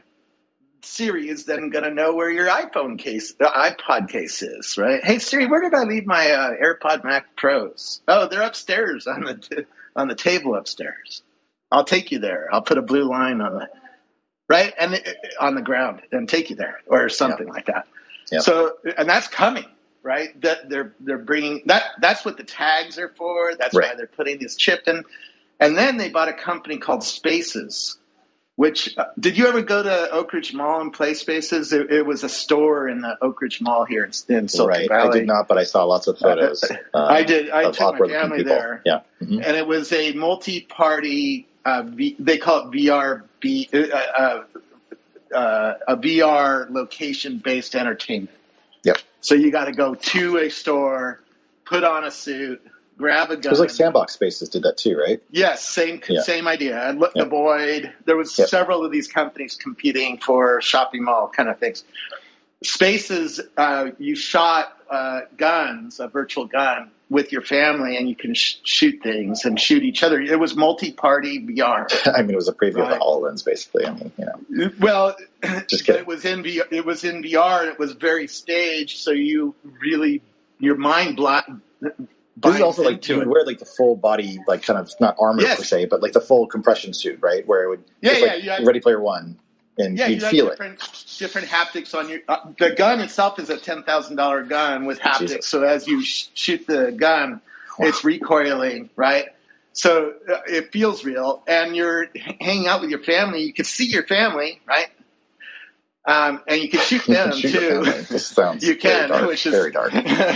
Siri is then going to know where your iPhone case, the iPod case is, right? Hey Siri, where did I leave my uh, AirPod Max Pros? Oh, they're upstairs on the t- on the table upstairs. I'll take you there. I'll put a blue line on the right and it, on the ground and take you there, or something Yeah. like that. Yeah. So, and that's coming, right? That they're they're bringing that. That's what the tags are for. That's Right. why they're putting this chip in. And then they bought a company called Spaces. Which uh, did you ever go to Oak Ridge Mall and play Spaces? It, it was a store in the Oak Ridge Mall here in, in Silicon right. Valley. I did not, but I saw lots of photos. Uh, I did. I of took my awkward-looking family people. there. Yeah. Mhm. And it was a multi-party. Uh, v, they call it V R B. Uh, uh, uh, a V R location-based entertainment. Yep. So you got to go to a store, put on a suit, grab a gun. It was like Sandbox Spaces did that too, right? Yes, same Yeah. same idea. Look, Yep. the Boyd. There was Yep. several of these companies competing for shopping mall kind of things. Spaces, uh, you shot uh, guns, a virtual gun, with your family, and you can sh- shoot things and shoot each other. It was multi-party V R. I mean, it was a preview of Right. the HoloLens, basically. I mean, you know. Well, Just kidding. it was in V R, it was in V R, and it was very staged, so you really your mind block. This is also like you would wear like the full body, like kind of not armor Yes. per se, but like the full compression suit, right? Where it would, Yeah, just yeah, like you had- Ready Player One, and Yeah, you'd you have feel it. different, different haptics on your. Uh, the gun itself is a ten thousand dollar gun with haptics. Jesus. So as you sh- shoot the gun, it's recoiling, right? So uh, it feels real, and you're h- hanging out with your family. You can see your family, right? Um, and you can shoot You them can shoot your too. family. This sounds You can, very dark, which is very dark.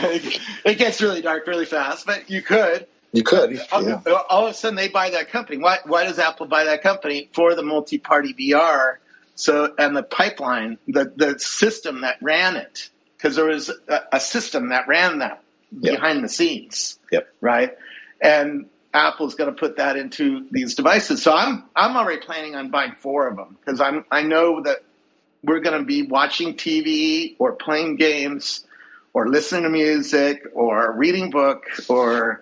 it gets really dark really fast, but you could. You could, All, yeah. all of a sudden, they buy that company. Why? Why does Apple buy that company? For the multi-party V R. So, and the pipeline, the the system that ran it, because there was a, a system that ran that Yep. behind the scenes, Yep. right? And Apple's going to put that into these devices. So I'm I'm already planning on buying four of them because I'm I know that we're going to be watching T V or playing games or listening to music or reading book or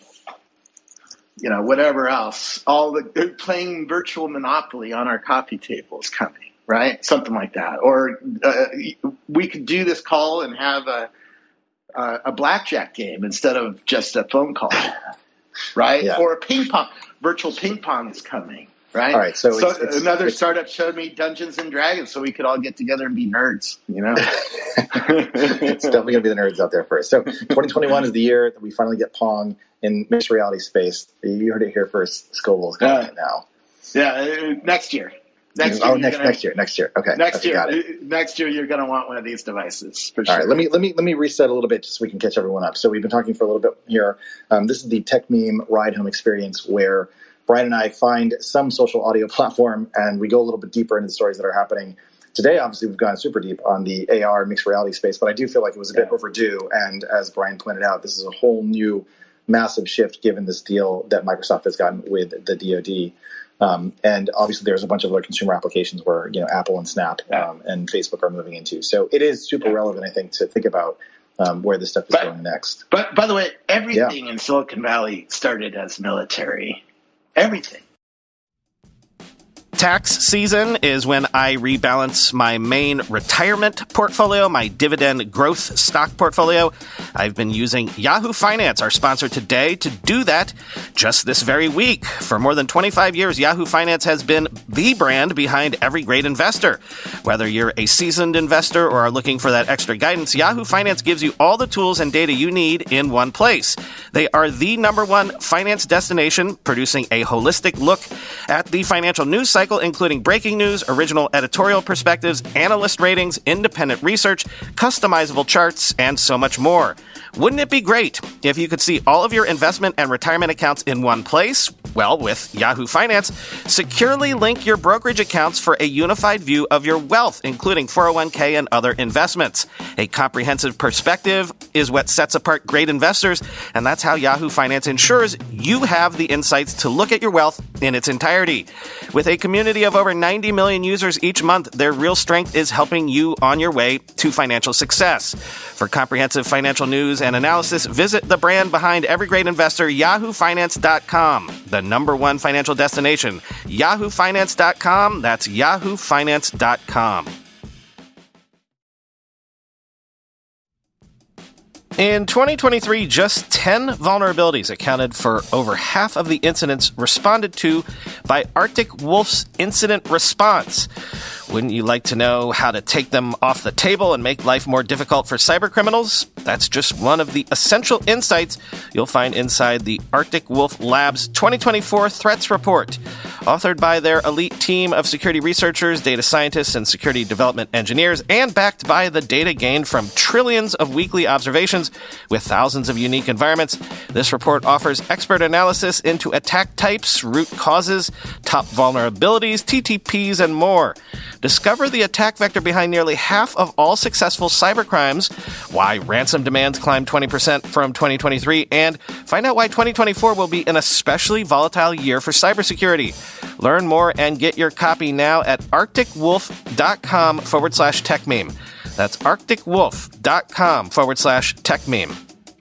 you know, whatever else, all the playing virtual Monopoly on our coffee table is coming, right? Something like that. Or uh, we could do this call and have a, uh, a blackjack game instead of just a phone call, right? Yeah. Or a ping pong, virtual ping pong is coming, right? All right, so, so it's, it's, another it's, startup showed me Dungeons and Dragons, so we could all get together and be nerds, you know? It's definitely going to be the nerds out there first. So twenty twenty-one is the year that we finally get Pong in mixed reality space. You heard it here first. Scoville's calling uh, it now. Yeah, uh, next year. Next oh, year, next gonna, next year, next year. Okay, next okay, year, got it. next year, you're going to want one of these devices for sure. All right, let me let me let me reset a little bit just so we can catch everyone up. So we've been talking for a little bit here. Um, this is the Tech Meme Ride Home Experience, where Brian and I find some social audio platform and we go a little bit deeper into the stories that are happening. Today, obviously, we've gone super deep on the A R mixed reality space, but I do feel like it was a bit overdue. And as Brian pointed out, this is a whole new massive shift given this deal that Microsoft has gotten with the D O D. Um, and obviously, there's a bunch of other consumer applications where, you know, Apple and Snap um, and Facebook are moving into. So it is super yeah. relevant, I think, to think about um, where this stuff is but, going next. But by the way, everything yeah. in Silicon Valley started as military. Everything. Tax season is when I rebalance my main retirement portfolio, my dividend growth stock portfolio. I've been using Yahoo Finance, our sponsor today, to do that just this very week. For more than twenty-five years, Yahoo Finance has been the brand behind every great investor. Whether you're a seasoned investor or are looking for that extra guidance, Yahoo Finance gives you all the tools and data you need in one place. They are the number one finance destination, producing a holistic look at the financial news cycle, including breaking news, original editorial perspectives, analyst ratings, independent research, customizable charts, and so much more. Wouldn't it be great if you could see all of your investment and retirement accounts in one place? Well, with Yahoo Finance, securely link your brokerage accounts for a unified view of your wealth, including four oh one k and other investments. A comprehensive perspective is what sets apart great investors, and that's how Yahoo Finance ensures you have the insights to look at your wealth in its entirety. With a community of over ninety million users each month, their real strength is helping you on your way to financial success. For comprehensive financial news and analysis, visit the brand behind every great investor, yahoo finance dot com, the number one financial destination. yahoo finance dot com, that's yahoo finance dot com. In twenty twenty-three, just ten vulnerabilities accounted for over half of the incidents responded to by Arctic Wolf's incident response. Wouldn't you like to know how to take them off the table and make life more difficult for cybercriminals? That's just one of the essential insights you'll find inside the Arctic Wolf Labs twenty twenty-four Threats Report. Authored by their elite team of security researchers, data scientists, and security development engineers, and backed by the data gained from trillions of weekly observations with thousands of unique environments, this report offers expert analysis into attack types, root causes, top vulnerabilities, T T Ps, and more. Discover the attack vector behind nearly half of all successful cybercrimes, why ransom demands climbed twenty percent from twenty twenty-three, and find out why twenty twenty-four will be an especially volatile year for cybersecurity. Learn more and get your copy now at arcticwolf.com forward slash techmeme. That's arcticwolf.com forward slash techmeme.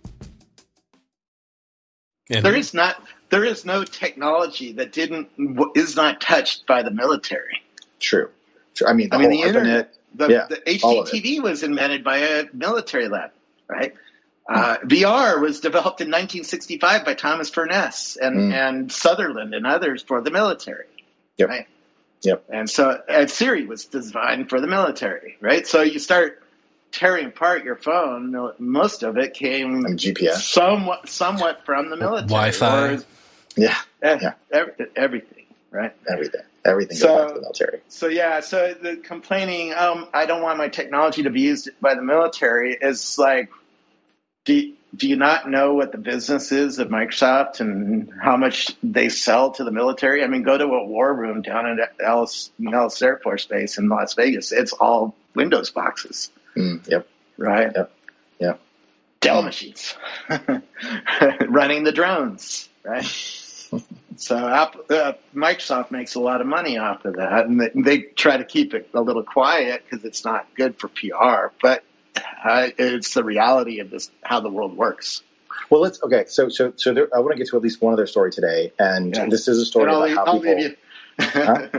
There is not, there is no technology that didn't, is not touched by the military. True. True. I mean, the I mean, whole the internet, the, yeah, the H D T V was invented by a military lab, right? Uh, V R was developed in nineteen sixty-five by Thomas Furness and, mm. and Sutherland and others for the military, yep. right? Yep. And so and Siri was designed for the military, right? So you start tearing apart your phone. Most of it came from G P S, somewhat, somewhat from the military. Wi-Fi. Or, yeah. Eh, yeah. Every, everything, right? Everything. Everything so, goes back to the military. So, yeah, so the complaining, um, I don't want my technology to be used by the military is like, do, do you not know what the business is of Microsoft and how much they sell to the military? I mean, go to a war room down at Ellis, Nellis Air Force Base in Las Vegas. It's all Windows boxes. Mm, yep. Right? Yep. Yep. Dell machines. Running the drones, right? So Apple, uh, Microsoft makes a lot of money off of that, and they, they try to keep it a little quiet because it's not good for P R. But uh, it's the reality of this, how the world works. Well, let's okay. So, so, so there, I want to get to at least one other story today, and yeah. this is a story and I'll about leave, how I'll people. Leave you. Huh?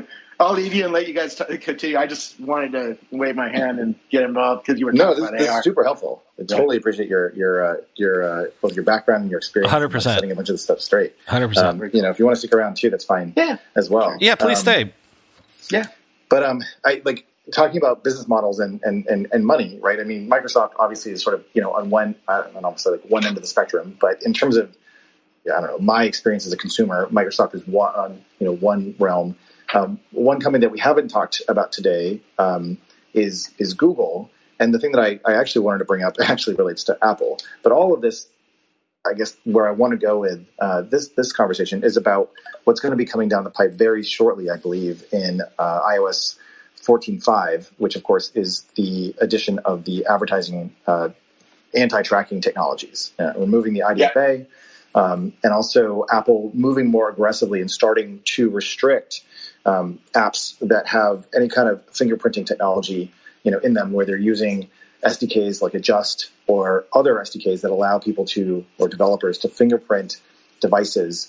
I'll leave you and let you guys t- continue. I just wanted to wave my hand and get involved because you were no, talking this, about this A R. is super helpful. I totally appreciate your your uh, your uh, both your background and your experience. one hundred percent. Setting a bunch of this stuff straight. one hundred percent. Um, you know, if you want to stick around too, that's fine. Yeah. As well. Yeah, please um, stay. Yeah. But um, I like talking about business models and, and, and, and money, right? I mean, Microsoft obviously is sort of, you know, on one, I don't know, like one end of the spectrum, but in terms of, yeah, I don't know, my experience as a consumer, Microsoft is one, on, you know, one realm. Um, one company that we haven't talked about today um, is is Google. And the thing that I, I actually wanted to bring up actually relates to Apple. But all of this, I guess, where I want to go with uh, this this conversation is about what's going to be coming down the pipe very shortly, I believe, in uh, iOS fourteen point five, which, of course, is the addition of the advertising uh, anti-tracking technologies, uh, removing the I D F A, yeah. um, and also Apple moving more aggressively and starting to restrict Um, apps that have any kind of fingerprinting technology, you know, in them, where they're using S D Ks like Adjust or other S D Ks that allow people to, or developers to fingerprint devices,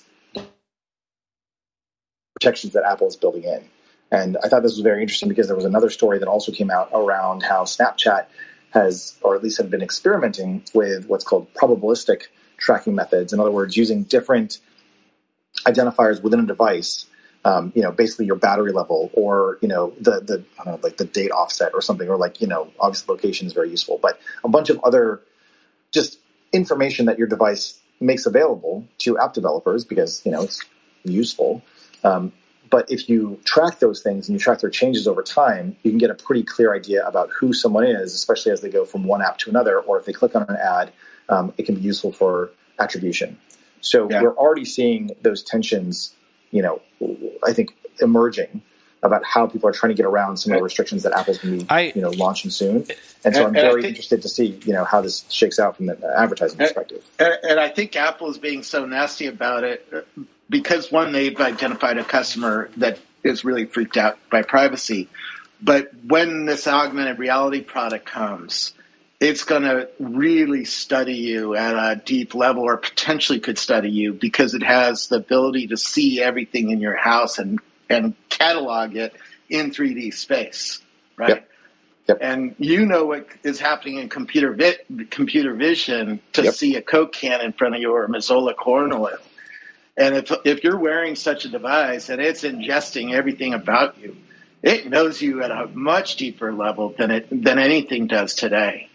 protections that Apple is building in. And I thought this was very interesting because there was another story that also came out around how Snapchat has, or at least had been experimenting with what's called probabilistic tracking methods. In other words, using different identifiers within a device. Um, you know, basically your battery level, or, you know, the, the, I don't know, like the date offset or something, or like, you know, obviously location is very useful, but a bunch of other just information that your device makes available to app developers because, you know, it's useful. Um, but if you track those things and you track their changes over time, you can get a pretty clear idea about who someone is, especially as they go from one app to another, or if they click on an ad, um, it can be useful for attribution. So yeah. We're already seeing those tensions, you know, I think emerging about how people are trying to get around some of the restrictions that Apple's going to be, I, you know, launching soon. And so I'm very think, interested to see, you know, how this shakes out from the advertising and, perspective. And I think Apple is being so nasty about it because, one, they've identified a customer that is really freaked out by privacy. But when this augmented reality product comes, it's going to really study you at a deep level, or potentially could study you, because it has the ability to see everything in your house and, and catalog it in three D space, right? Yep. Yep. And you know what is happening in computer vi- computer vision to yep. see a Coke can in front of you or Mazola corn oil. And if if you're wearing such a device and it's ingesting everything about you, it knows you at a much deeper level than it than anything does today.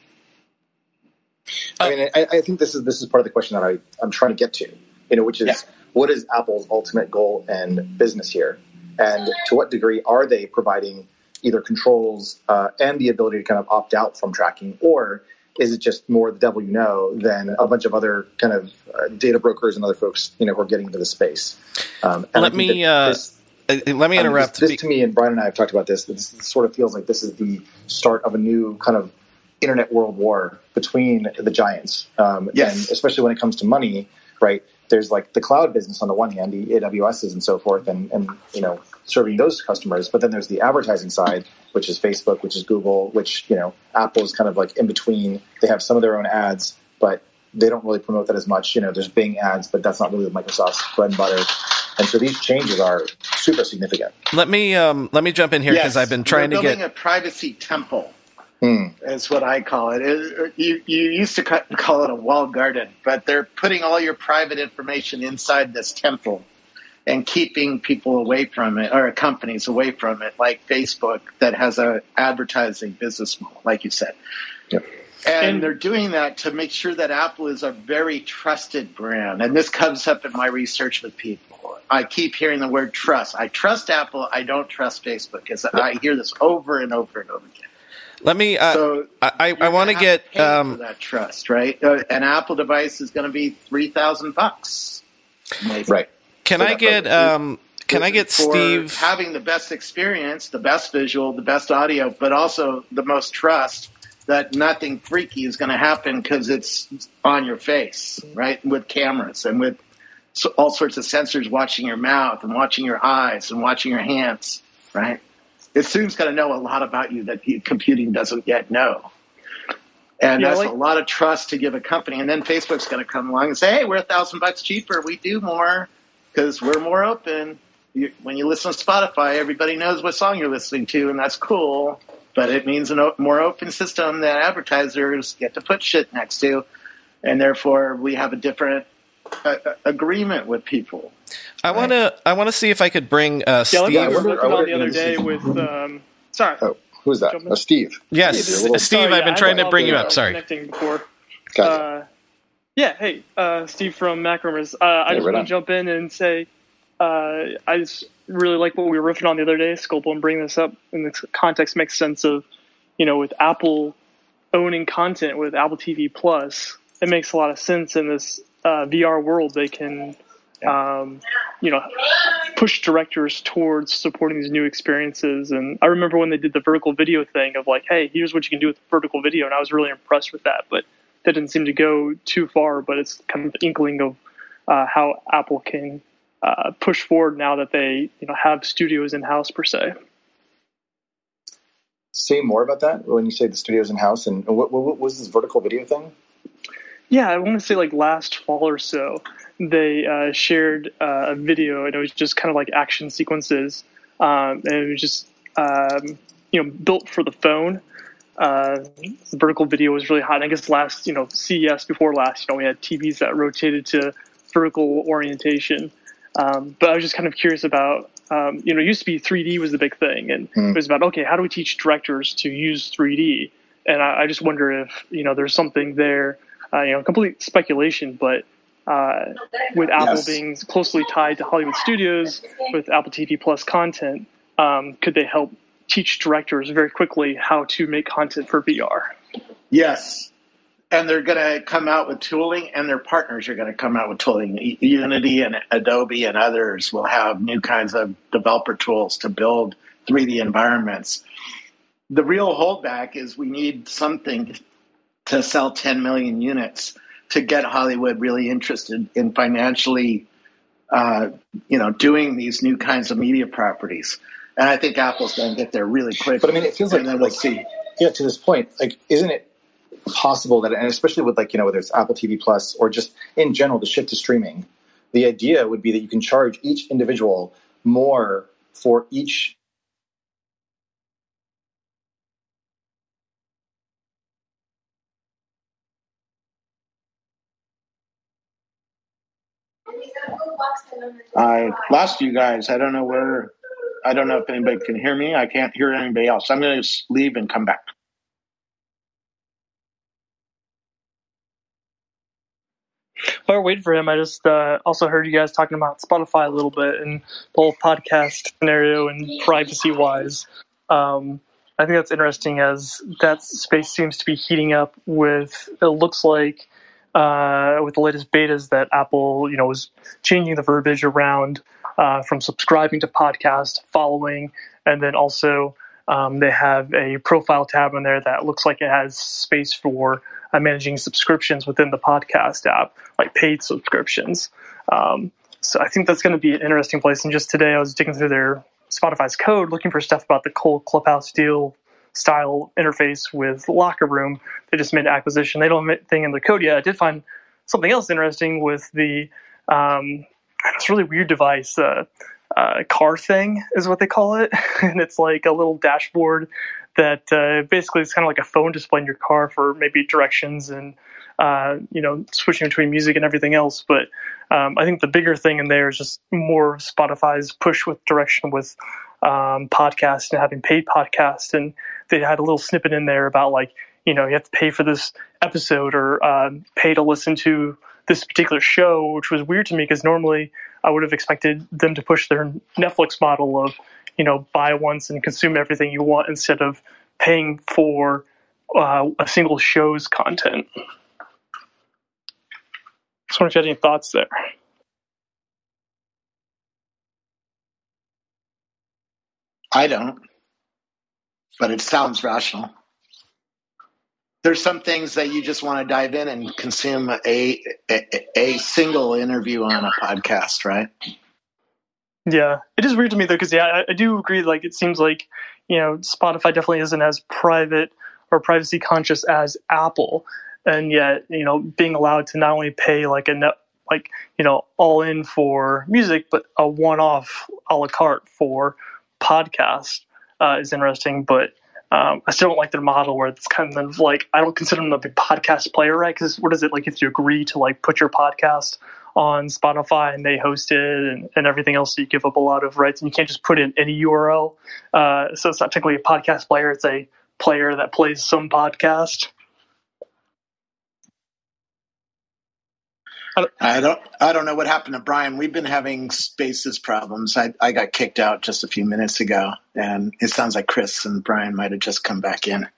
I mean, I, I think this is this is part of the question that I, I'm trying to get to, you know, which is yeah. what is Apple's ultimate goal and business here? And to what degree are they providing either controls uh, and the ability to kind of opt out from tracking, or is it just more the devil you know than a bunch of other kind of uh, data brokers and other folks, you know, who are getting into the space? Um, and let me uh, this, let me interrupt. I mean, this, this to me, and Brian and I have talked about this. This sort of feels like this is the start of a new kind of internet world war between the giants. Um, yes. And especially when it comes to money, right? There's like the cloud business on the one hand, the A W S's and so forth, and, and, you know, serving those customers. But then there's the advertising side, which is Facebook, which is Google, which, you know, Apple is kind of like in between. They have some of their own ads, but they don't really promote that as much. You know, there's Bing ads, but that's not really Microsoft's bread and butter. And so these changes are super significant. Let me, um, let me jump in here because yes. I've been trying We're to get building a privacy temple. Hmm. Is what I call it. it you, you used to call it a walled garden, but they're putting all your private information inside this temple and keeping people away from it, or companies away from it, like Facebook that has a advertising business model, like you said. Yep. And, And they're doing that to make sure that Apple is a very trusted brand. And this comes up in my research with people. I keep hearing the word trust. I trust Apple. I don't trust Facebook, because I hear this over and over and over again. Let me. Uh, so I, I want to get um, for that trust, right? Uh, an Apple device is going to be three thousand bucks, right? Can I get? Um, can I get for Steve having the best experience, the best visual, the best audio, but also the most trust that nothing freaky is going to happen because it's on your face, right? With cameras and with so all sorts of sensors watching your mouth and watching your eyes and watching your hands, right? It soon's going to know a lot about you that computing doesn't yet know. And yeah, that's like, a lot of trust to give a company. And then Facebook's going to come along and say, hey, we're a thousand bucks cheaper. We do more because we're more open. you, when you listen to Spotify, everybody knows what song you're listening to, and that's cool. But it means a no, more open system that advertisers get to put shit next to, and therefore we have a different uh, agreement with people. I want to. I want to see if I could bring uh, Steve. Yeah, like we were wonder- working I on the wonder- other day with. Um, sorry. Oh, who's that? Jumping. Oh, Steve. Yes, Steve, you're a little- Steve. Sorry, I've been yeah, trying I to bring you up. was Sorry. Connecting before. Gotcha. Uh, yeah. Hey, uh, Steve from Macromers. Uh, I Yeah, just right want on. to jump in and say uh, I just really like what we were riffing on the other day, Scopel, and bringing this up in this context makes sense of, you know, with Apple owning content with Apple T V Plus, it makes a lot of sense in this uh, V R world. They can, um, you know, push directors towards supporting these new experiences. And I remember when they did the vertical video thing of like, hey, here's what you can do with vertical video. And I was really impressed with that, but that didn't seem to go too far, but it's kind of the inkling of uh, how Apple can uh, push forward now that they, you know, have studios in-house per se. Say more about that when you say the studios in-house, and what, what, what was this vertical video thing? Yeah, I want to say like last fall or so, they uh, shared uh, a video, and it was just kind of like action sequences, um, and it was just um, you know built for the phone. Uh, the vertical video was really hot. And I guess last you know C E S before last, you know, we had T Vs that rotated to vertical orientation. Um, but I was just kind of curious about, um, you know, it used to be three D was the big thing, and Mm. it was about, okay, how do we teach directors to use three D? And I, I just wonder if, you know, there's something there, uh, you know, complete speculation, but uh, with Apple Yes. being closely tied to Hollywood studios with Apple T V Plus content, um, could they help teach directors very quickly how to make content for V R? Yes. And they're going to come out with tooling, and their partners are going to come out with tooling. U- Unity and Adobe and others will have new kinds of developer tools to build three D environments. The real holdback is we need something to sell ten million units to get Hollywood really interested in financially, uh, you know, doing these new kinds of media properties. And I think Apple's going to get there really quick. But I mean, it feels like, and then we'll like see. yeah, to this point, like, isn't it possible that, and especially with like, you know, whether it's Apple T V Plus or just in general, the shift to streaming, the idea would be that you can charge each individual more for each. I lost you guys. I don't know where. I don't know if anybody can hear me. I can't hear anybody else. I'm going to leave and come back. While we're waiting for him, I just uh, also heard you guys talking about Spotify a little bit and the whole podcast scenario and privacy-wise. Um, I think that's interesting as that space seems to be heating up with, it looks like, uh, with the latest betas that Apple, you know, was changing the verbiage around uh, from subscribing to podcast, following, and then also um, they have a profile tab in there that looks like it has space for uh, managing subscriptions within the podcast app, like paid subscriptions. Um, so I think that's going to be an interesting place. And just today I was digging through their Spotify's code, looking for stuff about the cold Clubhouse deal style interface with Locker Room. They just made an acquisition. They don't have anything in their code yet. I did find something else interesting with the um, this really weird device, uh, uh, car thing is what they call it. And it's like a little dashboard that uh, basically is kind of like a phone display in your car for maybe directions and, uh, you know, switching between music and everything else. But um, I think the bigger thing in there is just more of Spotify's push with direction with um, podcasts and having paid podcasts. And they had a little snippet in there about like, you know, you have to pay for this episode or uh, pay to listen to this particular show, which was weird to me because normally I would have expected them to push their Netflix model of, you know, buy once and consume everything you want instead of paying for uh, a single show's content. Just wonder if you had any thoughts there. I don't, but it sounds rational. There's some things that you just want to dive in and consume a, a, a single interview on a podcast, right? Yeah, it is weird to me though, because yeah, I, I do agree. Like, it seems like, you know, Spotify definitely isn't as private or privacy conscious as Apple, and yet, you know, being allowed to not only pay like a net, like, you know, all in for music, but a one-off a la carte for podcast uh, is interesting. But um, I still don't like their model where it's kind of like, I don't consider them a big podcast player, right? Because what is it like if you agree to like put your podcast on Spotify and they host it and, and everything else, so you give up a lot of rights and you can't just put in any U R L. Uh, so it's not technically a podcast player. It's a player that plays some podcast. I don't, I don't, I don't know what happened to Brian. We've been having Spaces problems. I, I got kicked out just a few minutes ago, and it sounds like Chris and Brian might have just come back in.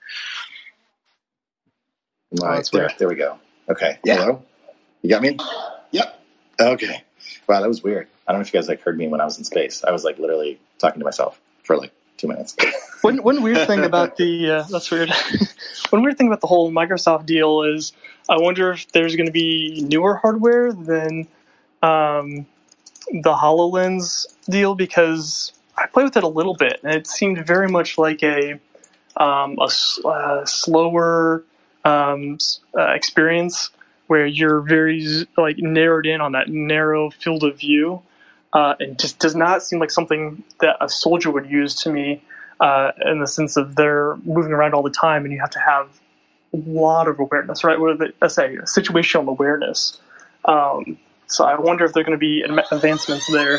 Right, oh, there, there we go. Okay. Yeah. Hello? You got me? Yep. Okay. Wow, that was weird. I don't know if you guys like heard me when I was in space. I was like literally talking to myself for like two minutes. One one weird thing about the uh, that's weird. One weird thing about the whole Microsoft deal is I wonder if there's going to be newer hardware than um, the HoloLens deal, because I played with it a little bit and it seemed very much like a um, a, a slower um, uh, experience where you're very like narrowed in on that narrow field of view. Uh, it just does not seem like something that a soldier would use to me, uh, in the sense of they're moving around all the time and you have to have a lot of awareness, right? What I say, situational awareness. Um, so I wonder if there are going to be advancements there.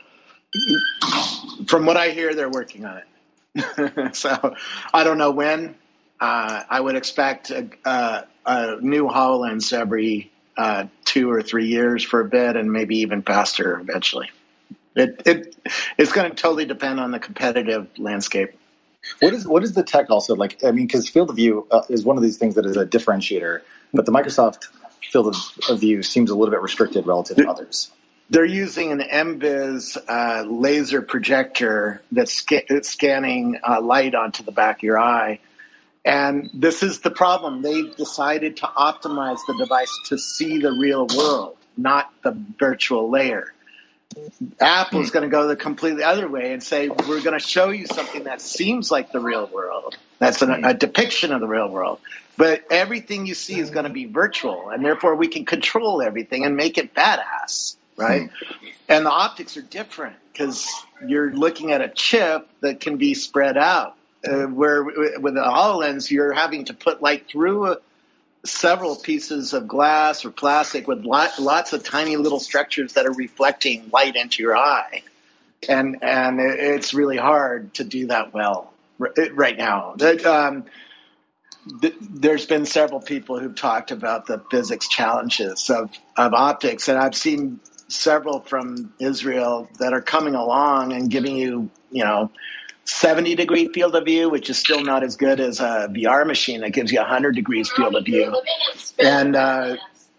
From what I hear, they're working on it. So I don't know when. Uh, I would expect a, uh, a new HoloLens every uh, two or three years for a bit, and maybe even faster eventually. It it it's going to totally depend on the competitive landscape. What is what is the tech also like? I mean, because field of view uh, is one of these things that is a differentiator, but the Microsoft field of, of view seems a little bit restricted relative to others. They're using an M Viz uh, laser projector that's sca- it's scanning uh, light onto the back of your eye. And this is the problem. They've decided to optimize the device to see the real world, not the virtual layer. Apple's going to go the completely other way and say, we're going to show you something that seems like the real world. That's an, a depiction of the real world. But everything you see is going to be virtual, and therefore we can control everything and make it badass, right? And the optics are different because you're looking at a chip that can be spread out. Uh, where with the HoloLens, you're having to put light through a, several pieces of glass or plastic with lot, lots of tiny little structures that are reflecting light into your eye. And and it's really hard to do that well right now. Um, th- there's been several people who've talked about the physics challenges of, of optics, and I've seen several from Israel that are coming along and giving you, you know, seventy degree field of view, which is still not as good as a V R machine that gives you one hundred degrees field of view, and uh,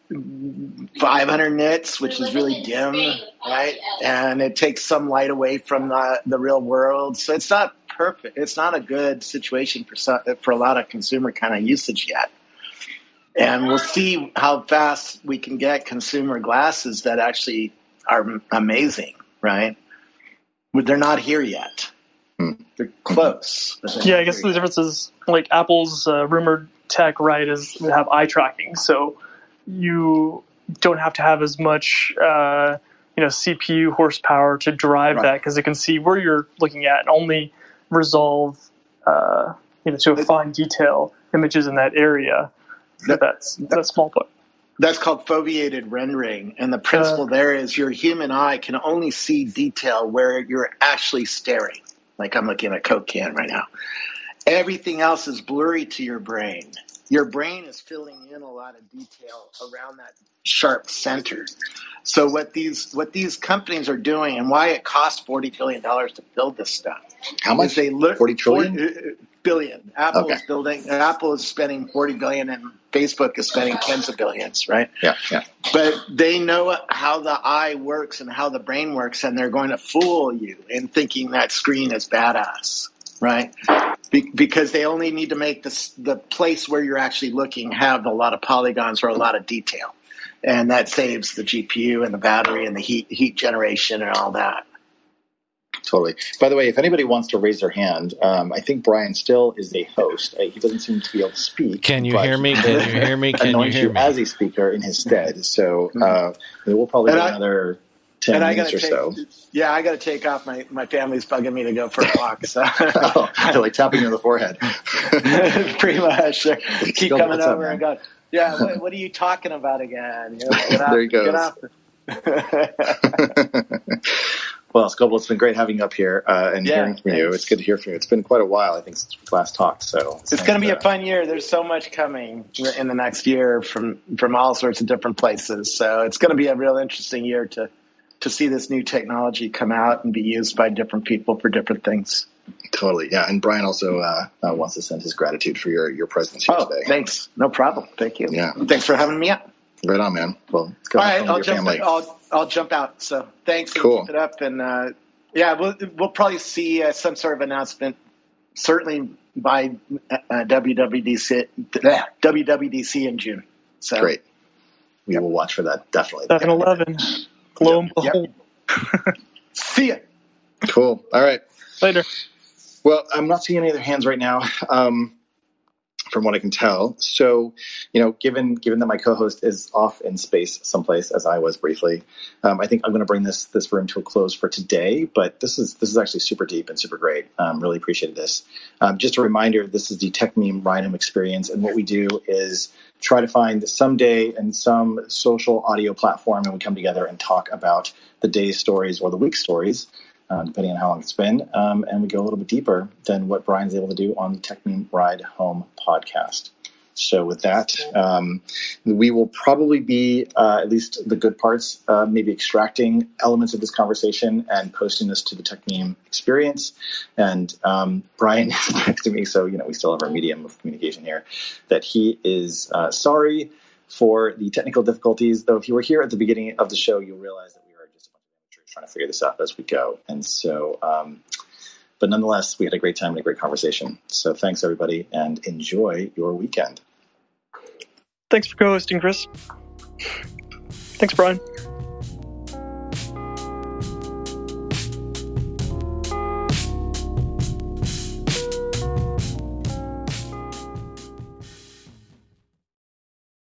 five hundred nits, which is really dim, right? And it takes some light away from the, the real world. So it's not perfect. It's not a good situation for some, for a lot of consumer kind of usage yet. And we'll see how fast we can get consumer glasses that actually are amazing, right? But they're not here yet. They're close. They're yeah, I guess the difference is like Apple's uh, rumored tech, right, is to have eye tracking, so you don't have to have as much, uh, you know, C P U horsepower to drive right. that, because it can see where you're looking at and only resolve, uh, you know, to a fine detail images in that area. That, that's that small part. That's called foveated rendering, and the principle uh, there is your human eye can only see detail where you're actually staring. Like I'm looking at a Coke can right now. Everything else is blurry to your brain. Your brain is filling in a lot of detail around that sharp center. So what these what these companies are doing, and why it costs forty billion dollars to build this stuff. How much? They look, forty trillion? forty billion. Apple okay. is building. Apple is spending forty billion, and Facebook is spending tens of billions, right? Yeah, yeah. But they know how the eye works and how the brain works, and they're going to fool you in thinking that screen is badass, right? Be- because they only need to make this, the place where you're actually looking have a lot of polygons or a lot of detail, and that saves the G P U and the battery and the heat heat generation and all that. Totally. By the way, if anybody wants to raise their hand, um, I think Brian still is a host. Uh, he doesn't seem to be able to speak. Can you hear me? Can you hear me? Can you anoint hear you me? as a speaker in his stead. So uh, we'll probably And do I- another ten And I minutes gotta or take, so. yeah, I got to take off. My, my family's bugging me to go for a walk. So Oh, they're like tapping you on the forehead. pretty much, They're- keep Still, coming what's up, over man? and going. Yeah, what, what are you talking about again? You know, get off, There he goes. Get off. Well, Scoble, it's been great having you up here uh, and Yeah, hearing from you. thanks. It's good to hear from you. It's been quite a while, I think, since we last talked. So It's going to be uh, a fun year. There's so much coming in the next year from from all sorts of different places. So it's going to be a real interesting year to to see this new technology come out and be used by different people for different things. Totally, yeah. And Brian also uh, uh, wants to send his gratitude for your, your presence here Oh, today. thanks. No problem. Thank you. Yeah. Thanks for having me up. Right on, man. Well, let's go All have right, fun I'll with your jump. family. I'll I'll jump out. So thanks. And Cool. Keep it up, and uh, yeah, we'll we'll probably see uh, some sort of announcement, certainly by uh, W W D C W W D C in June. So Great. We will watch for that, definitely. seven eleven. Lo and Yep. behold. See ya. Cool. All right. Later. Well, I'm not seeing any other hands right now, um, from what I can tell. So, you know, given given that my co-host is off in space someplace, as I was briefly, um, I think I'm going to bring this this room to a close for today. But this is this is actually super deep and super great. Um, really appreciated this. Um, just a reminder: this is the TechMeme Ride Home Experience, and what we do is try to find some day and some social audio platform, and we come together and talk about the day's stories or the week's stories. Uh, depending on how long it's been, um, and we go a little bit deeper than what Brian's able to do on the TechMeme Ride Home podcast. So with that, um, we will probably be, uh, at least the good parts, uh, maybe extracting elements of this conversation and posting this to the TechMeme experience. And um, Brian is next to me, so you know we still have our medium of communication here, that he is uh, sorry for the technical difficulties, though if you were here at the beginning of the show, you'll realize that trying to figure this out as we go. And so, um, but nonetheless, we had a great time and a great conversation. So thanks, everybody, and enjoy your weekend. Thanks for co-hosting, Chris. Thanks, Brian.